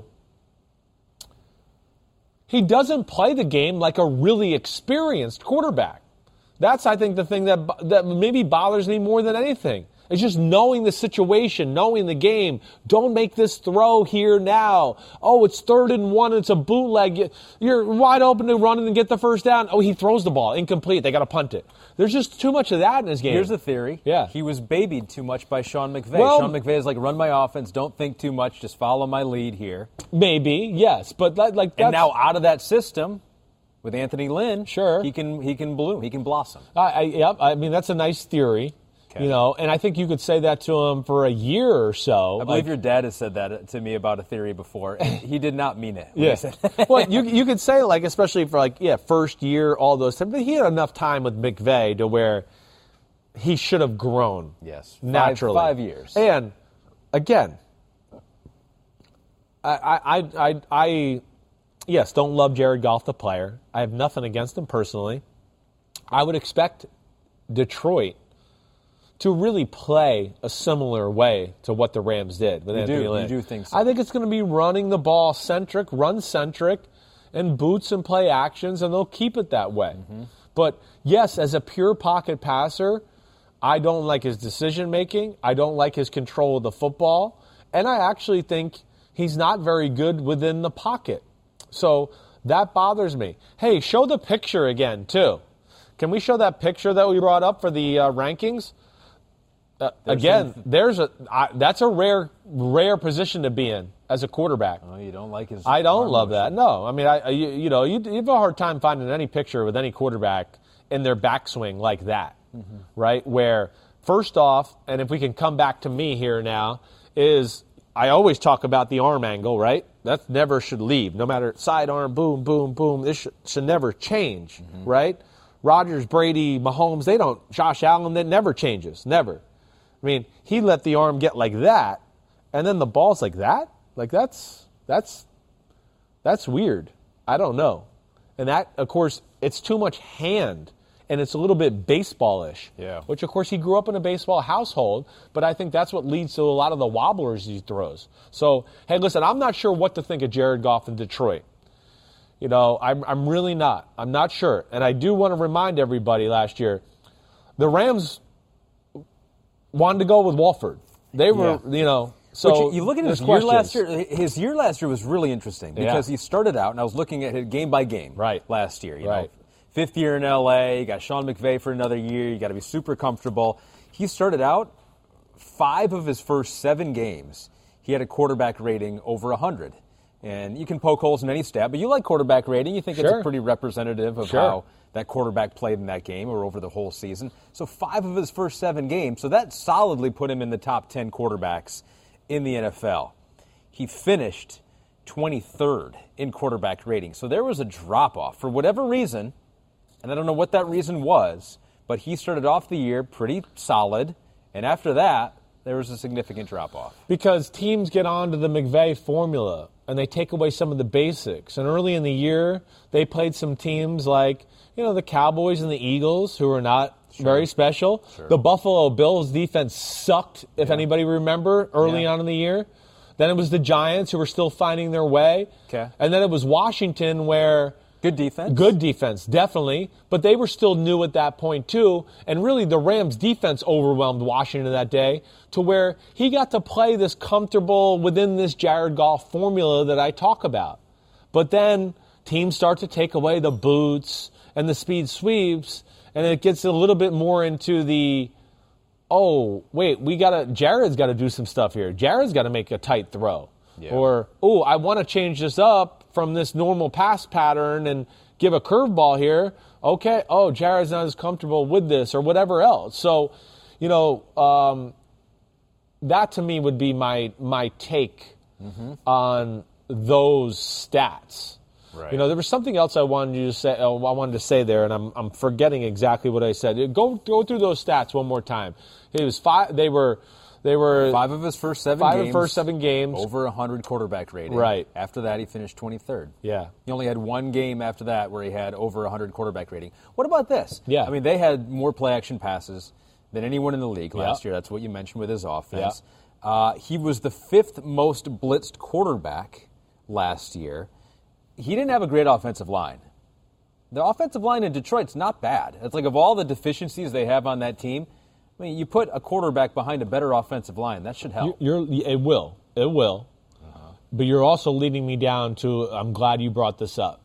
he doesn't play the game like a really experienced quarterback. That's, I think, the thing that that maybe bothers me more than anything. It's just knowing the situation, knowing the game. Don't make this throw here now. Oh, it's third and one. It's a bootleg. You're wide open to run and get the first down. Oh, he throws the ball. Incomplete. They got to punt it. There's just too much of that in his game. Here's the theory. Yeah. He was babied too much by Sean McVay. Well, Sean McVay is like, run my offense. Don't think too much. Just follow my lead here. Maybe, yes. But that, like that's, And now out of that system, with Anthony Lynn, sure, he can he can bloom. He can blossom. I, I, yep. I mean, that's a nice theory. Okay. You know, and I think you could say that to him for a year or so. I believe like, your dad has said that to me about a theory before, and he did not mean it. Yeah. Well, you you could say, like, especially for, like, yeah, first year, all those things. But he had enough time with McVay to where he should have grown. Yes. Naturally. Five, five years. And, again, I, I, I, I, I, yes, don't love Jared Goff, the player. I have nothing against him personally. I would expect Detroit to really play a similar way to what the Rams did with you Anthony do, Lynn. You do think so. I think it's going to be running the ball centric, run centric, and boots and play actions, and they'll keep it that way. Mm-hmm. But, yes, as a pure pocket passer, I don't like his decision making. I don't like his control of the football. And I actually think he's not very good within the pocket. So that bothers me. Hey, show the picture again, too. Can we show that picture that we brought up for the uh, rankings? Uh, again, some... there's a I, that's a rare rare position to be in as a quarterback. Oh, you don't like his. I don't love motion. that. No, I mean, I you, you know you, you have a hard time finding any picture with any quarterback in their backswing like that, mm-hmm. right? Where first off, and if we can come back to me here now, is I always talk about the arm angle, right? That never should leave, no matter sidearm, boom, boom, boom. This should, should never change, mm-hmm. right? Rodgers, Brady, Mahomes, they don't. Josh Allen, that never changes, never. I mean, he let the arm get like that, and then the ball's like that? Like, that's that's that's weird. I don't know. And that, of course, it's too much hand, and it's a little bit baseball-ish. Yeah. Which, of course, he grew up in a baseball household, but I think that's what leads to a lot of the wobblers he throws. So, hey, listen, I'm not sure what to think of Jared Goff in Detroit. You know, I'm I'm really not. I'm not sure. And I do want to remind everybody last year, the Rams wanted to go with Wolford. They were, yeah. you know, so you, you look at his year last year. His year last year was really interesting because yeah. he started out, and I was looking at it game by game right. last year. You right. know, fifth year in L A, you got Sean McVay for another year. You got to be super comfortable. He started out five of his first seven games. He had a quarterback rating over one hundred. And you can poke holes in any stat, but you like quarterback rating. You think sure. it's a pretty representative of sure. how that quarterback played in that game or over the whole season. So five of his first seven games. So that solidly put him in the top ten quarterbacks in the N F L. He finished twenty-third in quarterback rating. So there was a drop-off for whatever reason, and I don't know what that reason was, but he started off the year pretty solid, and after that, there was a significant drop-off. Because teams get onto the McVay formula, and they take away some of the basics. And early in the year, they played some teams like, you know, the Cowboys and the Eagles, who are not sure. very special. Sure. The Buffalo Bills defense sucked, if yeah. anybody remember, early yeah. on in the year. Then it was the Giants, who were still finding their way. Okay. And then it was Washington, where... Good defense. Good defense, definitely. But they were still new at that point, too. And really, the Rams' defense overwhelmed Washington that day to where he got to play this comfortable within this Jared Goff formula that I talk about. But then teams start to take away the boots and the speed sweeps, and it gets a little bit more into the, oh, wait, we gotta, Jared's got to do some stuff here. Jared's got to make a tight throw. Yeah. Or, oh, I want to change this up from this normal pass pattern and give a curveball here. Okay, oh, Jared's not as comfortable with this or whatever else. So, you know, um, that to me would be my my take mm-hmm. on those stats. Right. You know, there was something else I wanted you to say. Uh, I wanted to say there, and I'm I'm forgetting exactly what I said. Go go through those stats one more time. It was five. They were. They were five of his first seven five games. Five of first seven games. Over one hundred quarterback rating. Right. After that, he finished twenty-third. Yeah. He only had one game after that where he had over one hundred quarterback rating. What about this? Yeah. I mean, they had more play-action passes than anyone in the league last yeah. year. That's what you mentioned with his offense. Yeah. Uh, he was the fifth most blitzed quarterback last year. He didn't have a great offensive line. The offensive line in Detroit's not bad. It's like of all the deficiencies they have on that team, I mean, you put a quarterback behind a better offensive line. That should help. You're, it will. It will. Uh-huh. But you're also leading me down to, I'm glad you brought this up.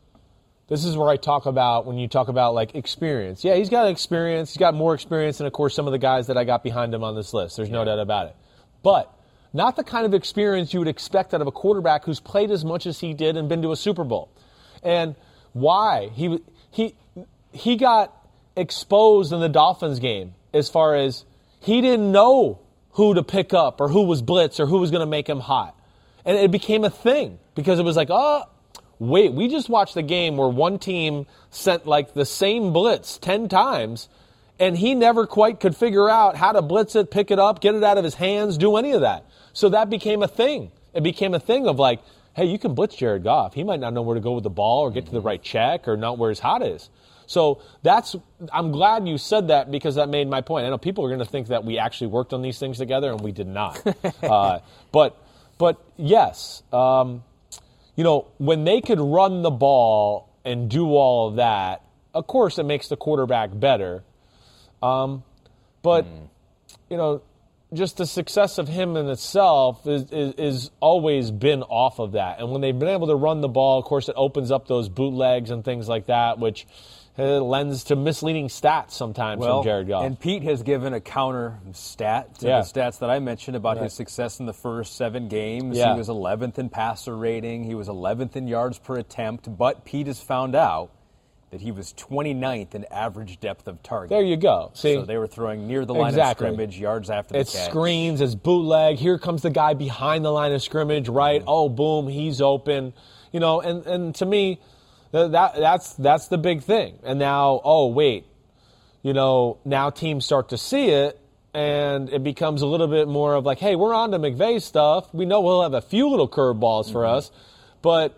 This is where I talk about, when you talk about, like, experience. Yeah, he's got experience. He's got more experience than, of course, some of the guys that I got behind him on this list. There's no yeah. doubt about it. But not the kind of experience you would expect out of a quarterback who's played as much as he did and been to a Super Bowl. And why? He he he got exposed in the Dolphins game. As far as he didn't know who to pick up or who was blitz or who was going to make him hot. And it became a thing because it was like, oh, wait, we just watched the game where one team sent like the same blitz ten times and he never quite could figure out how to blitz it, pick it up, get it out of his hands, do any of that. So that became a thing. It became a thing of like, hey, you can blitz Jared Goff. He might not know where to go with the ball or get to the right check or not where his hot is. So that's, I'm glad you said that because that made my point. I know people are going to think that we actually worked on these things together, and we did not. uh, but, but yes, um, you know, when they could run the ball and do all of that, of course it makes the quarterback better. Um, but, mm. you know, just the success of him in itself is, is, is always been off of that. And when they've been able to run the ball, of course, it opens up those bootlegs and things like that, which uh, lends to misleading stats sometimes well, from Jared Goff. And Pete has given a counter stat to yeah. the stats that I mentioned about right. his success in the first seven games. Yeah. He was eleventh in passer rating. He was eleventh in yards per attempt. But Pete has found out that he was twenty-ninth in average depth of target. There you go. See? So they were throwing near the line exactly. of scrimmage, yards after the it's catch. It's screens, it's bootleg. Here comes the guy behind the line of scrimmage, right? Mm-hmm. Oh, boom, he's open. You know, and, and to me, that that's that's the big thing. And now, oh, wait, you know, now teams start to see it, and it becomes a little bit more of like, hey, we're on to McVay stuff. We know we'll have a few little curveballs for mm-hmm. us, but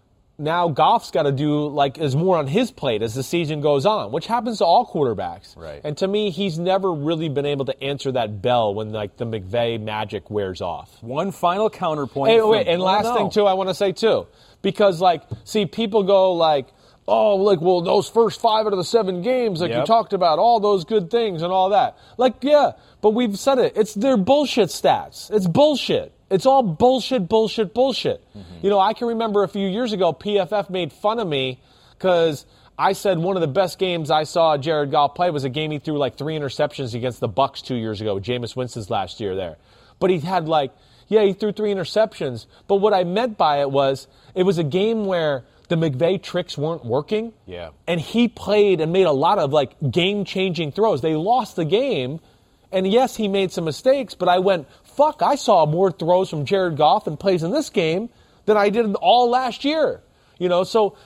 now Goff's got to do, like, is more on his plate as the season goes on, which happens to all quarterbacks. Right. And to me, he's never really been able to answer that bell when, like, the McVay magic wears off. One final counterpoint. Hey, from, wait, and last no. thing, too, I want to say, too. Because, like, see, people go, like, oh, like, well, those first five out of the seven games, like yep. you talked about, all those good things and all that. Like, yeah, but we've said it. It's their bullshit stats. It's bullshit. It's all bullshit, bullshit, bullshit. Mm-hmm. You know, I can remember a few years ago, P F F made fun of me because I said one of the best games I saw Jared Goff play was a game he threw like three interceptions against the Bucks two years ago, Jameis Winston's last year there. But he had like, yeah, he threw three interceptions. But what I meant by it was it was a game where the McVay tricks weren't working. Yeah. And he played and made a lot of like game-changing throws. They lost the game. And yes, he made some mistakes, but I went, fuck, I saw more throws from Jared Goff and plays in this game than I did all last year. You know, so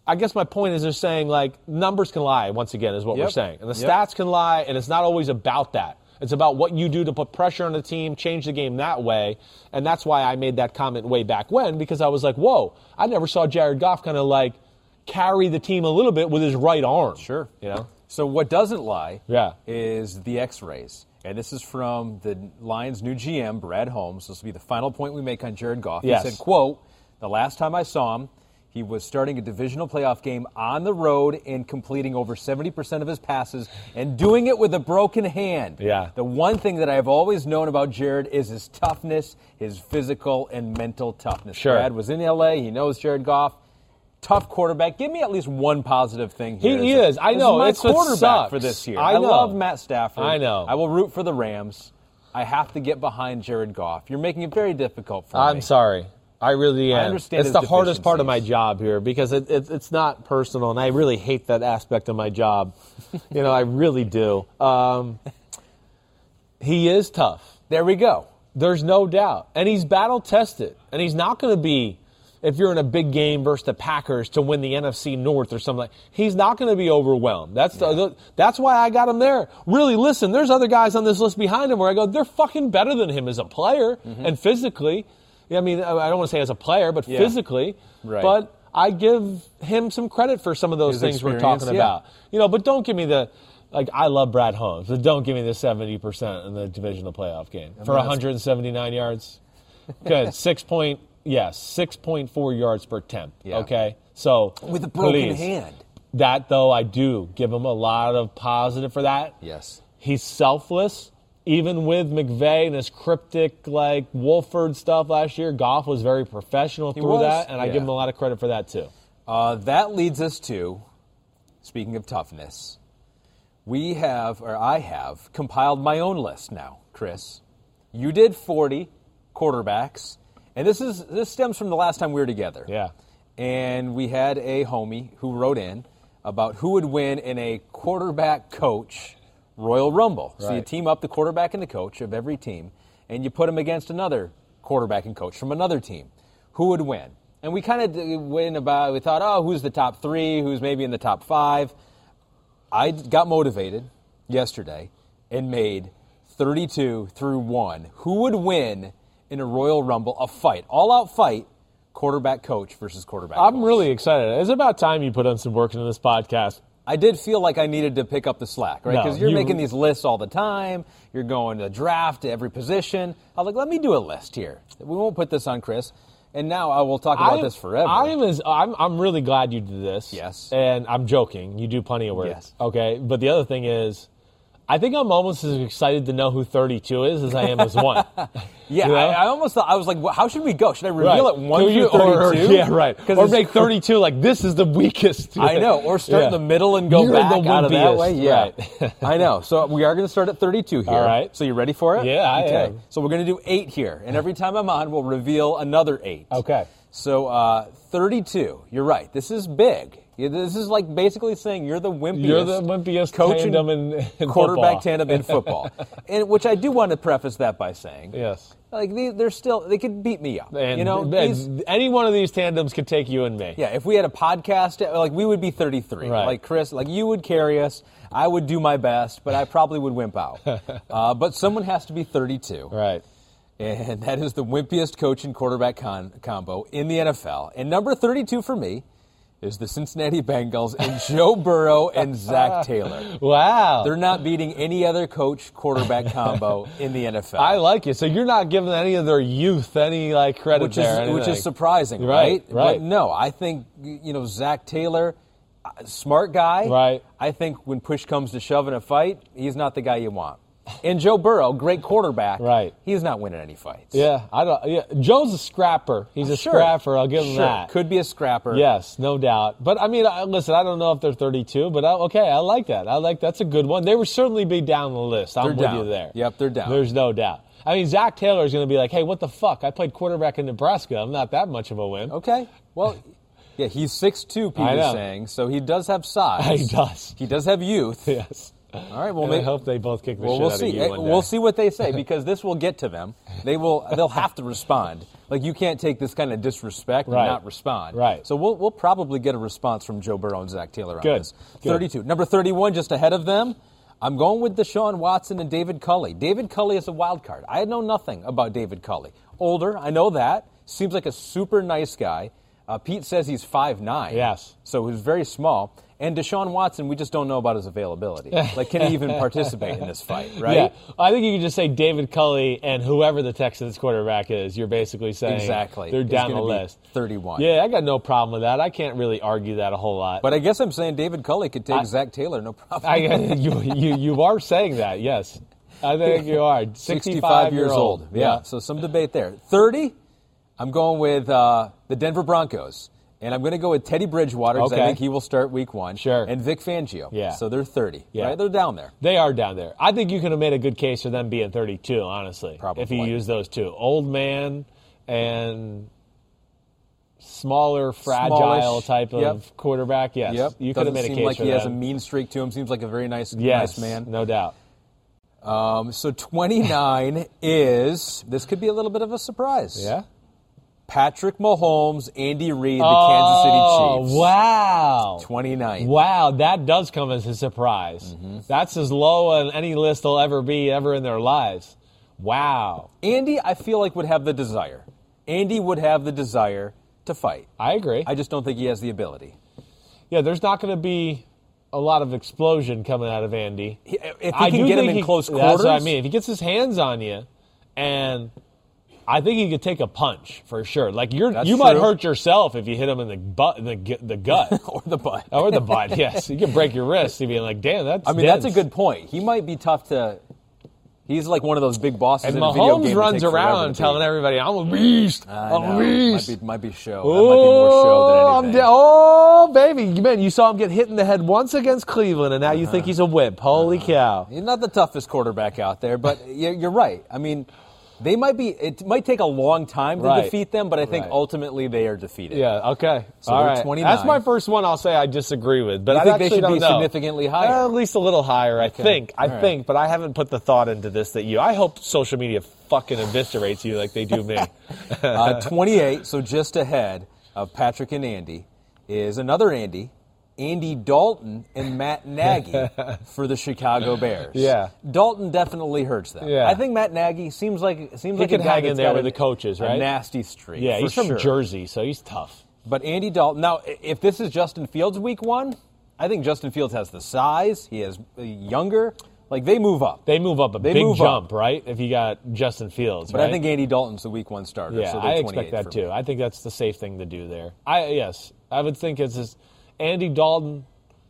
I guess my point is they're saying, like, numbers can lie, once again, is what Yep. we're saying. And the Yep. stats can lie, and it's not always about that. It's about what you do to put pressure on the team, change the game that way. And that's why I made that comment way back when, because I was like, whoa, I never saw Jared Goff kind of, like, carry the team a little bit with his right arm. Sure. You know? So what doesn't lie Yeah. is the X-rays. And this is from the Lions' new G M, Brad Holmes. This will be the final point we make on Jared Goff. Yes. He said, quote, the last time I saw him, he was starting a divisional playoff game on the road and completing over seventy percent of his passes and doing it with a broken hand. Yeah. The one thing that I've always known about Jared is his toughness, his physical and mental toughness. Sure. Brad was in L A. He knows Jared Goff. Tough quarterback. Give me at least one positive thing here. He As a- is. I this know. my It's what quarterback sucks. for this year. I know. love Matt Stafford. I know. I will root for the Rams. I have to get behind Jared Goff. You're making it very difficult for me. I'm sorry. I really am. I understand It's his the hardest part of my deficiencies. job here because it, it, it's not personal, and I really hate that aspect of my job. You know, I really do. Um, he is tough. There we go. There's no doubt. And he's battle-tested. And he's not going to be, if you're in a big game versus the Packers to win the N F C North or something like he's not going to be overwhelmed. That's the, the, that's why I got him there. Really, listen, there's other guys on this list behind him where I go, they're fucking better than him as a player Mm-hmm. and physically. I mean, I don't want to say as a player, but Yeah. physically. Right. But I give him some credit for some of those His things we're experience, talking yeah. about. You know, but don't give me the, like, I love Brad Holmes, but don't give me the seventy percent in the divisional playoff game for one hundred seventy-nine yards. Good. Six point, yes, six point four yards per attempt. Yeah. Okay? So, With a broken please. hand. That, though, I do give him a lot of positive for that. Yes. He's selfless. Even with McVay and his cryptic, like, Wolford stuff last year, Goff was very professional through was, that, and I yeah. give him a lot of credit for that, too. Uh, that leads us to, speaking of toughness, we have, or I have, compiled my own list now, Chris. You did forty quarterbacks, and this is this stems from the last time we were together. Yeah. And we had a homie who wrote in about who would win in a quarterback coach Royal Rumble. So you Right. team up the quarterback and the coach of every team, and you put them against another quarterback and coach from another team. Who would win? And we kind of went about, we thought, oh, who's the top three? Who's maybe in the top five? I got motivated yesterday and made thirty-two through one. Who would win in a Royal Rumble, a fight, all-out fight, quarterback coach versus quarterback I'm coach? really excited. It's about time you put on some work into this podcast. I did feel like I needed to pick up the slack, right? No, Because you're you- making these lists all the time. You're going to the draft to every position. I was like, let me do a list here. We won't put this on Chris. And now I will talk about I- this forever. I am as I'm. I'm really glad you did this. Yes. And I'm joking. You do plenty of work. Yes. Okay. But the other thing is, I think I'm almost as excited to know who thirty-two is as I am as one. yeah, You know? I, I almost thought, I was like, well, how should we go? Should I reveal it one Could you- through or- or- thirty-two? yeah, right. Or it's make cr- thirty-two like this is the weakest. I know. Or start Yeah. in the middle and go You're back the out of that wimpiest. way. Yeah. Right. I know. So we are going to start at thirty-two here. All right. So you ready for it? Yeah, I okay. am. So we're going to do eight here. And every time I'm on, we'll reveal another eight. Okay. So uh, thirty-two. You're right. This is big. Yeah, This is like basically saying you're the wimpiest. You're the wimpiest coach tandem and in, in quarterback football. tandem in football. And which I do want to preface that by saying, Yes. like they, they're still they could beat me up. And, you know, and these- any one of these tandems could take you and me. yeah. If we had a podcast, like we would be thirty-three. Right. Like Chris, like you would carry us. I would do my best, but I probably would wimp out. uh, but someone has to be thirty-two. Right. And that is the wimpiest coach and quarterback con- combo in the N F L. And number thirty-two for me is the Cincinnati Bengals and Joe Burrow and Zach Taylor. Wow. They're not beating any other coach quarterback combo in the N F L. I like it. So you're not giving any of their youth any like credit which there. is which anything. is surprising, Right, right? right. But no, I think you know Zach Taylor, uh, smart guy. Right. I think when push comes to shove in a fight, he's not the guy you want. And Joe Burrow, great quarterback. Right. He's not winning any fights. Yeah, I don't. Yeah, Joe's a scrapper. He's a Sure. scrapper. I'll give him Sure. that. Could be a scrapper. Yes, no doubt. But I mean, I, listen, I don't know if they're thirty-two, but I, okay, I like that. I like that's a good one. They would certainly be down the list. I'm They're with down. you there. Yep, they're down. There's no doubt. I mean, Zach Taylor is going to be like, hey, what the fuck? I played quarterback in Nebraska. I'm not that much of a win. Okay. Well, yeah, he's six two, I Peter's know. saying, so he does have size. He does. He does have youth. Yes. All right. Well, and maybe, I hope they both kick the well, shit we'll out see. of you one day. We'll see what they say because this will get to them. They will. They'll have to respond. Like you can't take this kind of disrespect Right. and not respond. Right. So we'll we'll probably get a response from Joe Burrow and Zach Taylor on Good. this. Good. thirty-two. Number thirty-one, just ahead of them. I'm going with Deshaun Watson and David Culley. David Culley is a wild card. I know nothing about David Culley. Older, I know that. Seems like a super nice guy. Uh, Pete says he's five nine. Yes. So he's very small. And Deshaun Watson, we just don't know about his availability. Like, can he even participate in this fight, right? Yeah. I think you can just say David Culley and whoever the Texans quarterback is. You're basically saying Exactly. they're He's down the gonna be list. thirty-one. Yeah, I got no problem with that. I can't really argue that a whole lot. But I guess I'm saying David Culley could take I- Zach Taylor, no problem. I, you, you, you are saying that, yes. I think you are. sixty-five years old. Yeah. So some debate there. thirty, I'm going with uh, the Denver Broncos. And I'm going to go with Teddy Bridgewater because Okay. I think he will start week one. Sure. And Vic Fangio. Yeah. So they're thirty. Yeah. Right? They're down there. They are down there. I think you could have made a good case for them being thirty-two, honestly. Probably. If you use those two. Old man and smaller, fragile Smallish. type of Yep. quarterback. Yes. Yep. You could have Doesn't made a seem case like for he them. has a mean streak to him. Seems like a very nice, yes, nice man. no doubt. Um, so twenty-nine is, this could be a little bit of a surprise. Yeah? Patrick Mahomes, Andy Reid, the oh, Kansas City Chiefs. wow. twenty-nine. Wow, that does come as a surprise. Mm-hmm. That's as low on any list they'll ever be ever in their lives. Wow. Andy, I feel like, would have the desire. Andy would have the desire to fight. I agree. I just don't think he has the ability. yeah, there's not going to be a lot of explosion coming out of Andy. He, if he I can do get him think in he- close That's quarters. what I mean. If he gets his hands on you, and I think he could take a punch for sure. Like you're, That's you might true. hurt yourself if you hit him in the butt, in the, gu- the gut, or the butt. or the butt. Yes, you can break your wrist. You'd be like, damn, that's. I mean, that's a dense. good point. He might be tough to. He's like one of those big bosses And in a video game. Mahomes that runs take forever around to beat. telling everybody, "I'm a beast. I I'm know. a beast." Might be, might be show. That might be more show than Oh, anything. I'm de- oh, baby, man! You saw him get hit in the head once against Cleveland, and now you think he's a wimp. Holy cow! He's not the toughest quarterback out there, but you're you're right. I mean, they might be. It might take a long time to Right. defeat them, but I think Right. ultimately they are defeated. Yeah. Okay. So All they're right. twenty-nine. That's my first one. I'll say I disagree with, but You I think they actually should don't be know. significantly higher? Uh, at least a little higher, I think. I All right. think, but I haven't put the thought into this that you. I hope social media fucking eviscerates you like they do me. uh, twenty-eight, so just ahead of Patrick and Andy, is another Andy, Andy Dalton and Matt Nagy for the Chicago Bears. Yeah. Dalton definitely hurts them. Yeah. I think Matt Nagy seems like seems He like can a guy hang in that's there got with a- the coaches, a right? nasty streak. Yeah, for he's from sure. Jersey, so he's tough. But Andy Dalton. Now, if this is Justin Fields week one, I think Justin Fields has the size. He is younger. Like they move up. They move up a They big move jump, up. right? If you got Justin Fields, But right? I think Andy Dalton's the week one starter. Yeah, so they're I twenty-eight expect that for too. me. I think that's the safe thing to do there. I yes, I would think it's just Andy Dalton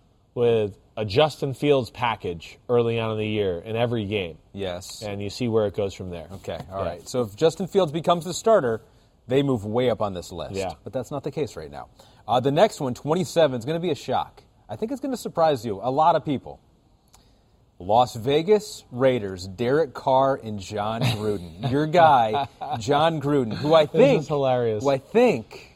with a Justin Fields package early on in the year in every game, Yes. and you see where it goes from there. Okay, all Yeah. right. So if Justin Fields becomes the starter, they move way up on this list. Yeah. But that's not the case right now. Uh, the next one, twenty-seven, is going to be a shock. I think it's going to surprise you, a lot of people. Las Vegas Raiders, Derek Carr and John Gruden. Your guy, John Gruden, who I think is hilarious. Who I think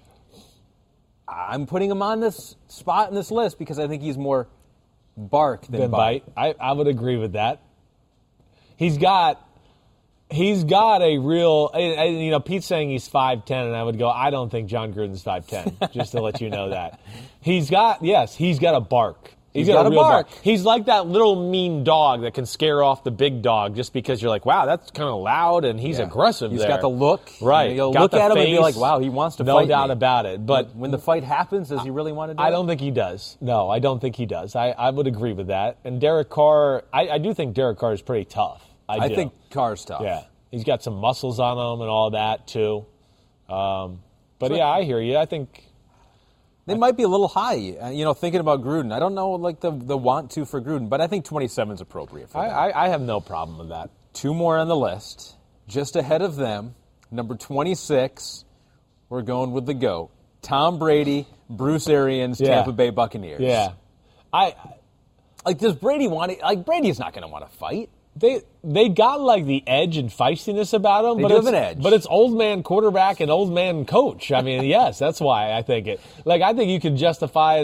I'm putting him on this spot in this list because I think he's more bark than Then bite. bite. I, I would agree with that. He's got he's got a real and, and, you know, Pete's saying he's five ten, and I would go, I don't think John Gruden's five ten, just to let you know that. He's got yes, he's got a bark. He's got a real bark. He's like that little mean dog that can scare off the big dog just because you're like, wow, that's kind of loud and he's Yeah. aggressive He's there. got the look. Right. You'll Got look the at him and be face. like, wow, he wants to no fight doubt me. about it. But when the fight happens, does he really want to do I it? don't think he does. No, I don't think he does. I, I would agree with that. And Derek Carr, I, I do think Derek Carr is pretty tough. I, I do. think Carr's tough. Yeah. He's got some muscles on him and all that, too. Um, but, yeah, I hear you. I think They might be a little high, uh, you know, thinking about Gruden. I don't know, like, the, the want to for Gruden, but I think twenty-seven is appropriate for I, them. I, I have no problem with that. Two more on the list. Just ahead of them, number twenty-six, we're going with the GOAT. Tom Brady, Bruce Arians, Yeah. Tampa Bay Buccaneers. Yeah. I Like, does Brady want it? Like, Brady's not going to want to fight. They they got like the edge and feistiness about them, They but do it's, have an edge. But it's old man quarterback and old man coach. I mean, yes, that's why I think it. Like I think you can justify it.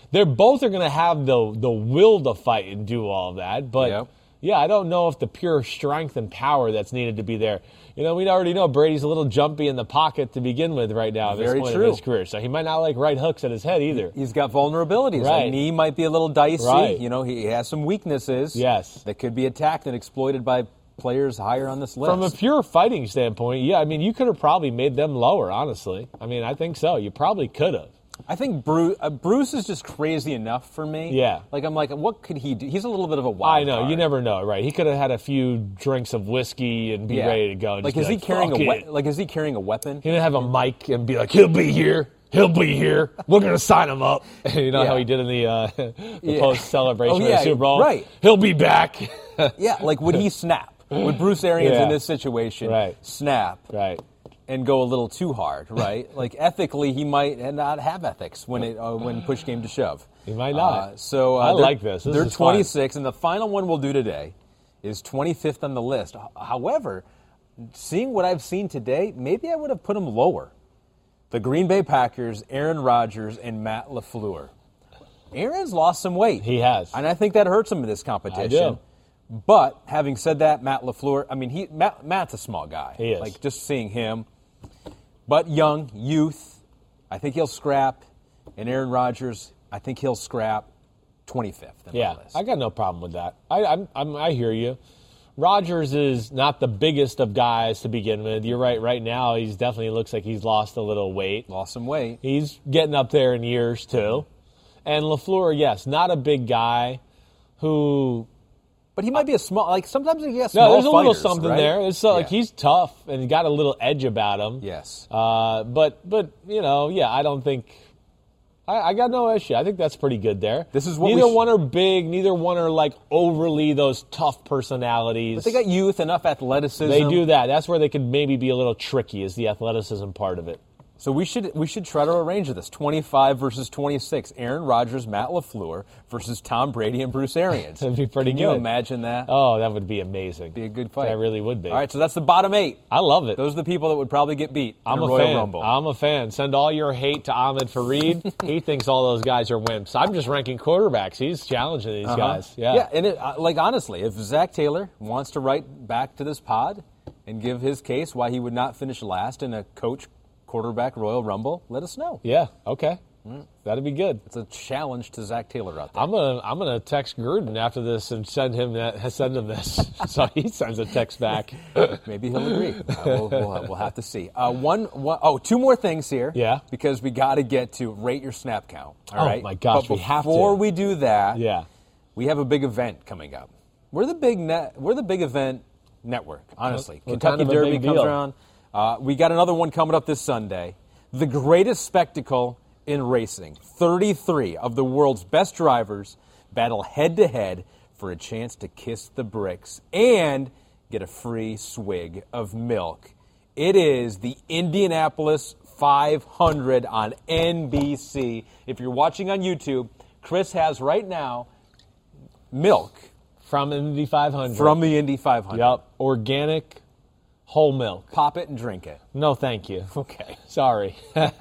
They're both are going to have the the will to fight and do all that, but Yep. yeah, I don't know if the pure strength and power that's needed to be there. You know, we already know Brady's a little jumpy in the pocket to begin with right now at this Very point true. in his career, so he might not like right hooks at his head either. He's got vulnerabilities. Right. His knee might be a little dicey. Right. You know, he has some weaknesses. Yes. That could be attacked and exploited by players higher on this list. From a pure fighting standpoint, yeah, I mean, you could have probably made them lower, honestly. I mean, I think so. You probably could have. I think Bruce, uh, Bruce is just crazy enough for me. Yeah. Like, I'm like, what could he do? He's a little bit of a wild I know, card. you never know, right? He could have had a few drinks of whiskey and be Yeah. ready to go. And Like, just is be he carrying a "Fuck we- it." like is he carrying a weapon? He didn't have a mic and be like, he'll be here. He'll be here. We're going to sign him up. You know Yeah. how he did in the, uh, the Yeah. post-celebration Oh, of yeah, the Super Bowl? right. He'll be back. Yeah, like would he snap? Would Bruce Arians Yeah. in this situation Right. snap Right. and go a little too hard, right? Like ethically, he might not have ethics when it uh, when push came to shove. He might not. Uh, so uh, I they're- like this. This they're is fun. twenty-six, and the final one we'll do today is twenty-fifth on the list. H- However, seeing what I've seen today, maybe I would have put him lower. The Green Bay Packers, Aaron Rodgers, and Matt LaFleur. Aaron's lost some weight. He has. And I think that hurts him in this competition. do. But having said that, Matt LaFleur, I mean, he Matt, Matt's a small guy. He is. Like, just seeing him. But young, youth, I think he'll scrap. And Aaron Rodgers, I think he'll scrap twenty-fifth. In Yeah, my list. I got no problem with that. I, I'm, I'm, I hear you. Rodgers is not the biggest of guys to begin with. You're right. Right now, he's definitely looks like he's lost a little weight. Lost some weight. He's getting up there in years too. And LaFleur, yes, not a big guy who. But he might be a small, like, sometimes he has small No, there's a little fighters, something right? there. It's uh, like Yeah. he's tough and got a little edge about him. Yes. Uh, but but you know, yeah, I don't think. I, I got no issue. I think that's pretty good there. This is what we neither sh- one are big. Neither one are like overly those tough personalities. But they got youth, enough athleticism. They do that. That's where they could maybe be a little tricky. Is the athleticism part of it? So we should we should try to arrange this. twenty-five versus twenty-six. Aaron Rodgers, Matt LaFleur versus Tom Brady and Bruce Arians. That'd be pretty Can good. you imagine that? Oh, that would be amazing. Be a good fight. That really would be. All right, so that's the bottom eight. I love it. Those are the people that would probably get beat in I'm a a Royal fan. Rumble. I'm a fan. Send all your hate to Ahmed Fareed. He thinks all those guys are wimps. I'm just ranking quarterbacks. He's challenging these Uh-huh. guys. Yeah. Yeah, and it, uh, like honestly, if Zach Taylor wants to write back to this pod and give his case why he would not finish last in a coach quarterback Royal Rumble, let us know. Yeah. Okay. That'd be good. It's a challenge to Zach Taylor out there. I'm gonna I'm gonna text Gruden after this and send him that send him this so he sends a text back. Maybe he'll agree. Uh, we'll, we'll, we'll have to see. Uh, one, one, oh, two more things here. Yeah. Because we got to get to rate your snap count. All Oh, right. my gosh, But we have to. before we do that, Yeah. we have a big event coming up. We're the big net. We're the big event network. Honestly, We're Kentucky kind of a Derby big comes deal. around. Uh, we got another one coming up this Sunday. The greatest spectacle in racing. thirty-three of the world's best drivers battle head to head for a chance to kiss the bricks and get a free swig of milk. It is the Indianapolis five hundred on N B C. If you're watching on YouTube, Chris has right now milk From Indy five hundred. from the Indy five hundred. Yep. Organic whole milk. Pop it and drink it. No, thank you. Okay. Sorry.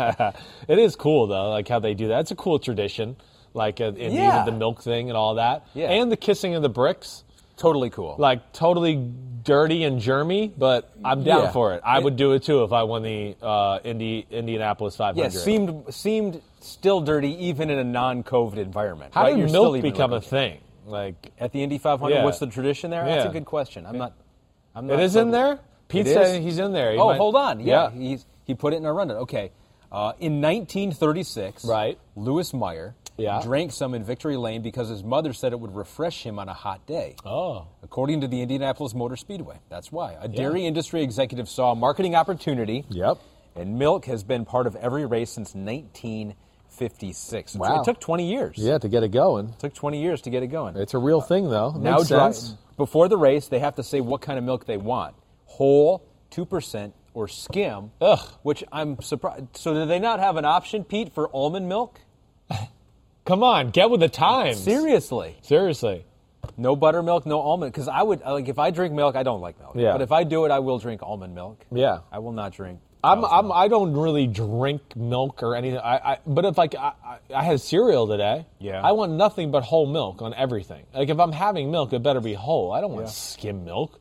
It is cool though, like how they do that. It's a cool tradition, like uh, Indy Yeah. with the milk thing and all that, Yeah. and the kissing of the bricks. Totally cool. Like totally dirty and germy, but I'm down Yeah. for it. I It- would do it too if I won the uh, Indy Indianapolis five yeah, hundred. seemed seemed still dirty even in a non-COVID environment. How right? did You're still milk even become a looking- thing? Like at the Indy five hundred? Yeah. What's the tradition there? That's a Yeah. good question. I'm not. I'm not it is in totally- there. Pete It said is? he's in there. He Oh, might- hold on. Yeah, He's, he put it in our rundown. Okay. Uh, in nineteen thirty-six, Right. Lewis Meyer Yeah. drank some in Victory Lane because his mother said it would refresh him on a hot day. Oh. According to the Indianapolis Motor Speedway. That's why. A dairy industry executive saw a marketing opportunity, Yep. and milk has been part of every race since nineteen fifty-six. It- Wow. It took twenty years. Yeah, to get it going. It took twenty years to get it going. It's a real thing though. It now, makes dri- sense. before the race, they have to say what kind of milk they want. Whole, two percent, or skim. Ugh. Which I'm surprised. So do they not have an option, Pete, for almond milk? Come on, get with the times. Seriously. Seriously. No buttermilk, no almond. Because I would, like, if I drink milk, I don't like milk. Yeah. But if I do it, I will drink almond milk. Yeah. I will not drink I'm, I'm, I don't really drink milk or anything. I, I but if like I, I had cereal today, yeah. I want nothing but whole milk on everything. Like if I'm having milk, it better be whole. I don't want yeah. skim milk.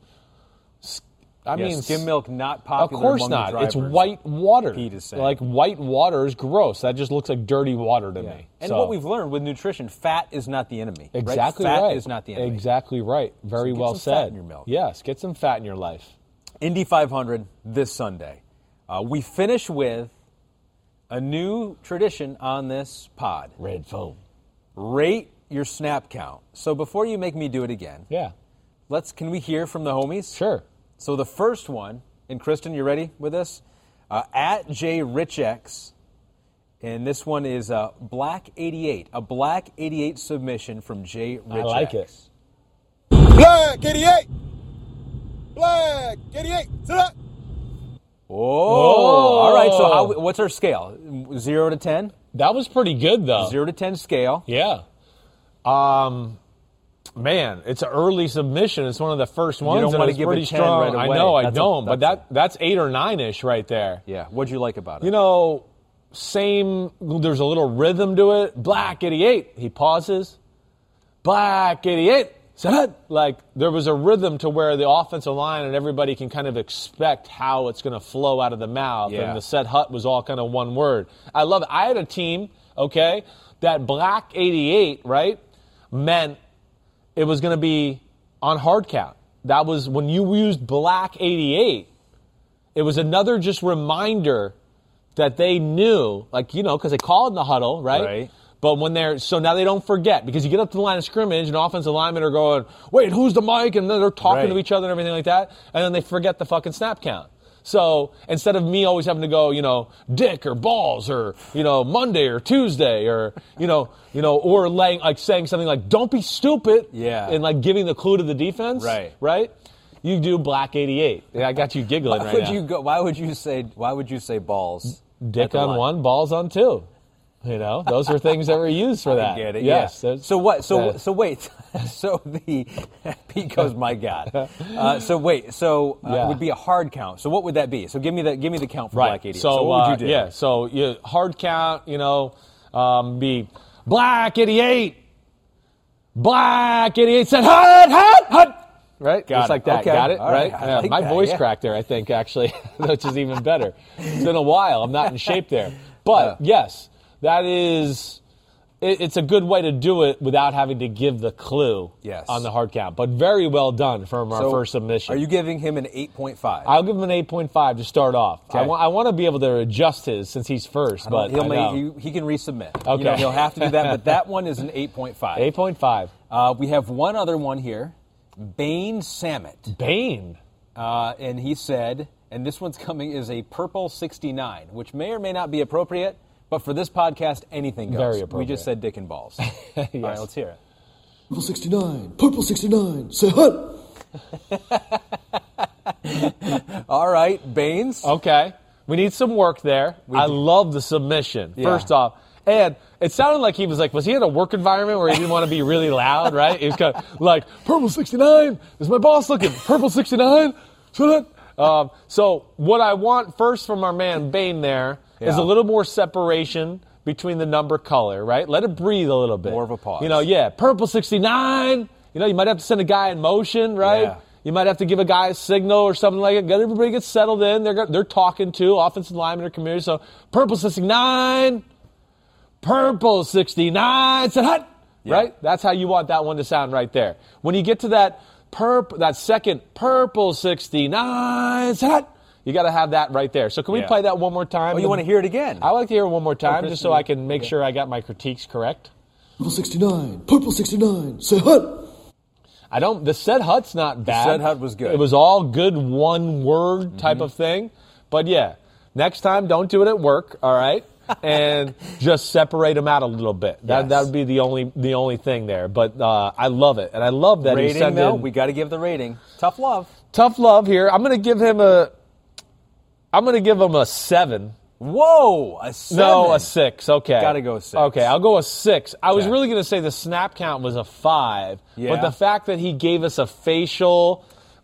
I yeah, mean, skim milk not popular. Of course among not. The drivers, it's white water. Pete is saying. Like white water is gross. That just looks like dirty water to yeah. me. And so. what we've learned with nutrition, fat is not the enemy. Exactly right. Fat right. is not the enemy. Exactly right. Very so get well some said. Fat in your milk. Yes, get some fat in your life. Indy five hundred this Sunday. Uh, we finish with a new tradition on this pod. Red foam. Rate your snap count. So before you make me do it again, yeah, let's. Can we hear from the homies? Sure. So the first one, and Kristen, you ready with this? Uh, at J Rich X, and this one is uh, Black eighty-eight, a Black eighty-eight submission from J Rich X. I like it. Black eighty-eight. Black eighty-eight. Sit up. Oh, all right. So how, what's our scale? Zero to ten? That was pretty good, though. Zero to ten scale. Yeah. Um, man, it's an early submission. It's one of the first ones. You don't and want to it's give pretty it ten strong. right away. I know, I That's don't. a, but that that's eight or nine-ish right there. Yeah. What'd you like about it? You know, same, there's a little rhythm to it. Black eighty-eight. He pauses. Black eighty-eight. Set. Like, there was a rhythm to where the offensive line and everybody can kind of expect how it's going to flow out of the mouth. Yeah. And the set hut was all kind of one word. I love it. I had a team, okay, that Black eighty-eight, right, meant it was going to be on hard count. That was when you used Black eighty-eight, it was another just reminder that they knew, like, you know, because they call it in the huddle, right? Right. But when they're, so now they don't forget, because you get up to the line of scrimmage and offensive linemen are going, wait, who's the mic? And then they're talking right. to each other and everything like that. And then they forget the fucking snap count. So instead of me always having to go, you know, Dick or Balls or, you know, Monday or Tuesday or, you know, you know, or laying, like saying something like, don't be stupid. Yeah. And like giving the clue to the defense. Right. Right? You do Black eighty-eight. Yeah, I got you giggling why right would now. You go, why would you say, why would you say balls? Dick on one, balls on two. You know, those are things that were used for that. I get it. Yes. Yeah. So what? So uh, so wait. So the Pete goes, my God. Uh, so wait. So uh, Yeah. it would be a hard count. So what would that be? So give me the give me the count for right. Black eighty-eight. So, So what uh, would you do? Yeah. So you hard count. You know, um, be Black eighty-eight. Black eighty-eight said hut hut hut. Right? Got Just it. like that. Okay. Got it? All right? right. I Yeah. like My that, voice yeah. cracked there, I think, actually, which is even better. It's been a while. I'm not in shape there. But, Uh. yes, that is, it, it's a good way to do it without having to give the clue Yes. on the hard count. But very well done from our So first submission. Are you giving him an eight point five? I'll give him an eight point five to start off. I, Okay. want, I want to be able to adjust his since he's first, but he'll I make, know. he, he can resubmit. Okay. You know, he'll have to do that, but that one is an eight point five. eight point five. Uh, we have one other one here, Bane Samet. Bane. Uh, and he said, and this one's coming is a purple sixty-nine, which may or may not be appropriate, but for this podcast, anything goes. Very We appropriate. just said dick and balls. Yes. All right, let's hear it. Purple sixty-nine. Purple sixty-nine. Say hut. All right, Baines. Okay. We need some work there. I love the submission, Yeah. first off. And it sounded like he was like, was he in a work environment where he didn't want to be really loud, right? He was kind of like, Purple sixty-nine, is my boss looking? Purple sixty-nine? Um, so what I want first from our man Bane there is Yeah. a little more separation between the number color, right? Let it breathe a little bit. More of a pause. You know, yeah, Purple sixty-nine. You know, you might have to send a guy in motion, right? Yeah. You might have to give a guy a signal or something like that. Get everybody gets settled in. They're they're talking to offensive linemen or community. So Purple sixty-nine, Purple sixty-nine, said hut, Yeah. right? That's how you want that one to sound right there. When you get to that purp, that second Purple sixty-nine, said hut, you got to have that right there. So can we Yeah. play that one more time? Oh, you want to hear it again? I like to hear it one more time Okay. just so I can make sure I got my critiques correct. Purple sixty-nine. Purple sixty-nine. Say hut. I don't. The said hut's not bad. said hut was good. It was all good one word type of thing. But yeah, next time don't do it at work. All right, and just separate them out a little bit. That Yes. that would be the only the only thing there. But uh, I love it, and I love that he rating, sent though, in we got to give the rating. Tough love. tough love here. I'm going to give him a. I'm going to give him a seven. Whoa, a seven. No, a six. Okay. Gotta go six. Okay, I'll go a six. I was Okay. really going to say the snap count was a five, Yeah. but the fact that he gave us a facial,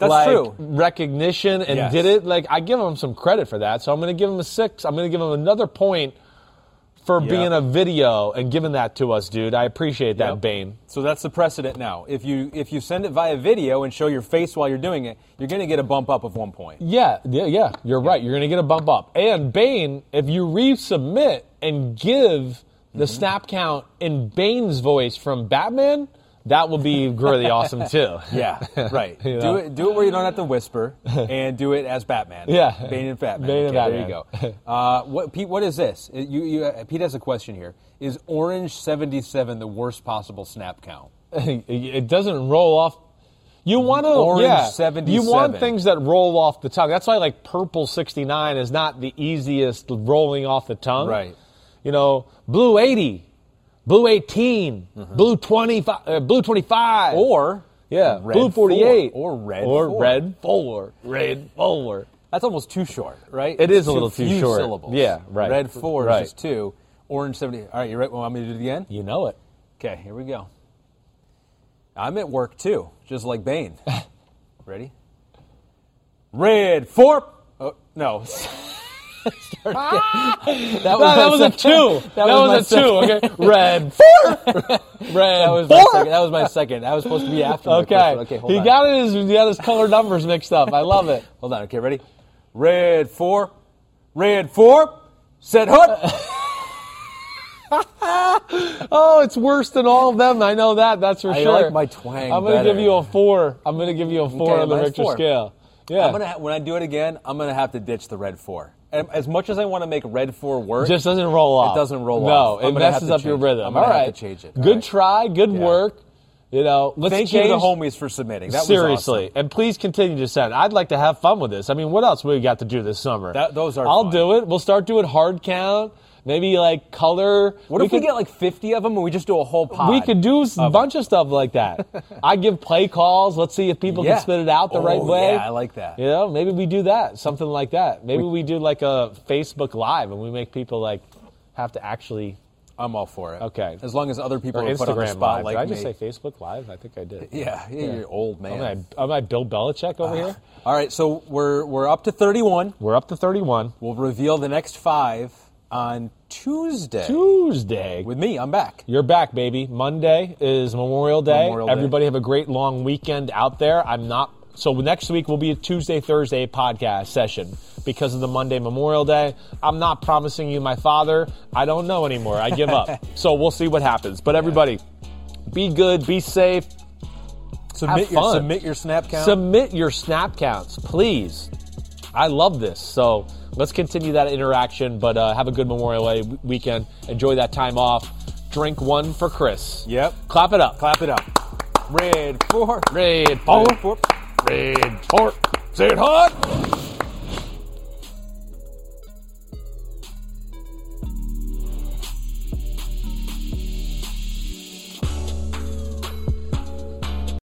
That's like, true. recognition and Yes. did it. Like, I give him some credit for that. So I'm going to give him a six. I'm going to give him another point for Yep. being a video and giving that to us, dude. I appreciate that, Yep. Bane. So that's the precedent now. If you if you send it via video and show your face while you're doing it, you're going to get a bump up of one point. Yeah, yeah, yeah. You're right. You're going to get a bump up. And Bane, if you resubmit and give the Mm-hmm. snap count in Bane's voice from Batman, that will be really awesome too. Yeah, right. You Do know? it. Do it where you don't have to whisper, and do it as Batman. Yeah. Bane and Batman. Bane and okay, Batman. There you go. Uh, what, Pete? What is this? Uh, You, you, uh, Pete has a question here. Is Orange seventy-seven the worst possible snap count? It doesn't roll off. You want to, Orange yeah. seventy-seven. You want things that roll off the tongue. That's why, like, Purple sixty-nine is not the easiest rolling off the tongue. Right. You know, Blue eighty, Blue eighteen, Blue twenty-five, uh, Blue twenty-five, Or yeah, Red Blue forty-eight, four, or Red or four. Red four, Red four. That's almost too short, right? It is It's a little too few short. syllables. Yeah, right. Red four Right. is just two. Orange seventy. All right, you ready? Want me to do it again? You know it. Okay, here we go. I'm at work too, just like Bane. Ready? Red four. Oh no. Start again. that No, my that was a second- two. That, was my was a two. second. Okay, Red four. Red That was four. my second. That was my second. That was supposed to be after. my Okay. first one. Okay, hold he on. got his he got his color numbers mixed up. I love it. Hold on. Okay, ready? Red four. Red four. Set hook. Oh, it's worse than all of them. I know that. That's for I sure. like my twang I'm going to better. give you a four. I'm going to give you a four Okay, on the mine's Richter four. scale. Yeah. I'm gonna ha- when I do it again, I'm gonna have to ditch the red four. And as much as I want to make red four work, Just doesn't roll off. It doesn't roll no, off. I'm it gonna have messes to up your change it. rhythm. I'm gonna all have right. to change it. All Good right. try. Good Yeah. work. You know, let's Thank keep you to it- the homies for submitting. That Seriously, was awesome. and please continue to send. I'd like to have fun with this. I mean, what else we got to do this summer? That- those are I'll fun. do it. We'll start doing hard count. Maybe like color. What if we could- get like fifty of them and we just do a whole pod? We could do a of- bunch of stuff like that. I give play calls. Let's see if people Yeah. can spit it out the Oh, right way. Yeah, I like that. You know, maybe we do that, something like that. Maybe we, do like a Facebook Live and we make people like have to actually. I'm all for it. Okay. As long as other people Or are put on the Instagram spot Live. like Did I me. just say Facebook Live? I think I did. yeah, yeah, you're old man. Am I, am I Bill Belichick over here? All right, so we're we're up to thirty-one. We're up to thirty-one. We'll reveal the next five on Tuesday. Tuesday. With me, I'm back. You're back, baby. Monday is Memorial Day. Memorial Day. Everybody have a great long weekend out there. I'm not. So next week will be a Tuesday, Thursday podcast session because of the Monday Memorial Day. I'm not promising you my father. I don't know anymore. I give up. So we'll see what happens. But everybody, be good, be safe. Submit Have your fun. submit your snap count. Submit your snap counts, please. I love this. So let's continue that interaction. But uh, have a good Memorial Day w- weekend. Enjoy that time off. Drink one for Chris. Yep. Clap it up. Clap it up. Red four. Red four. Red four. Red four. Say it hot.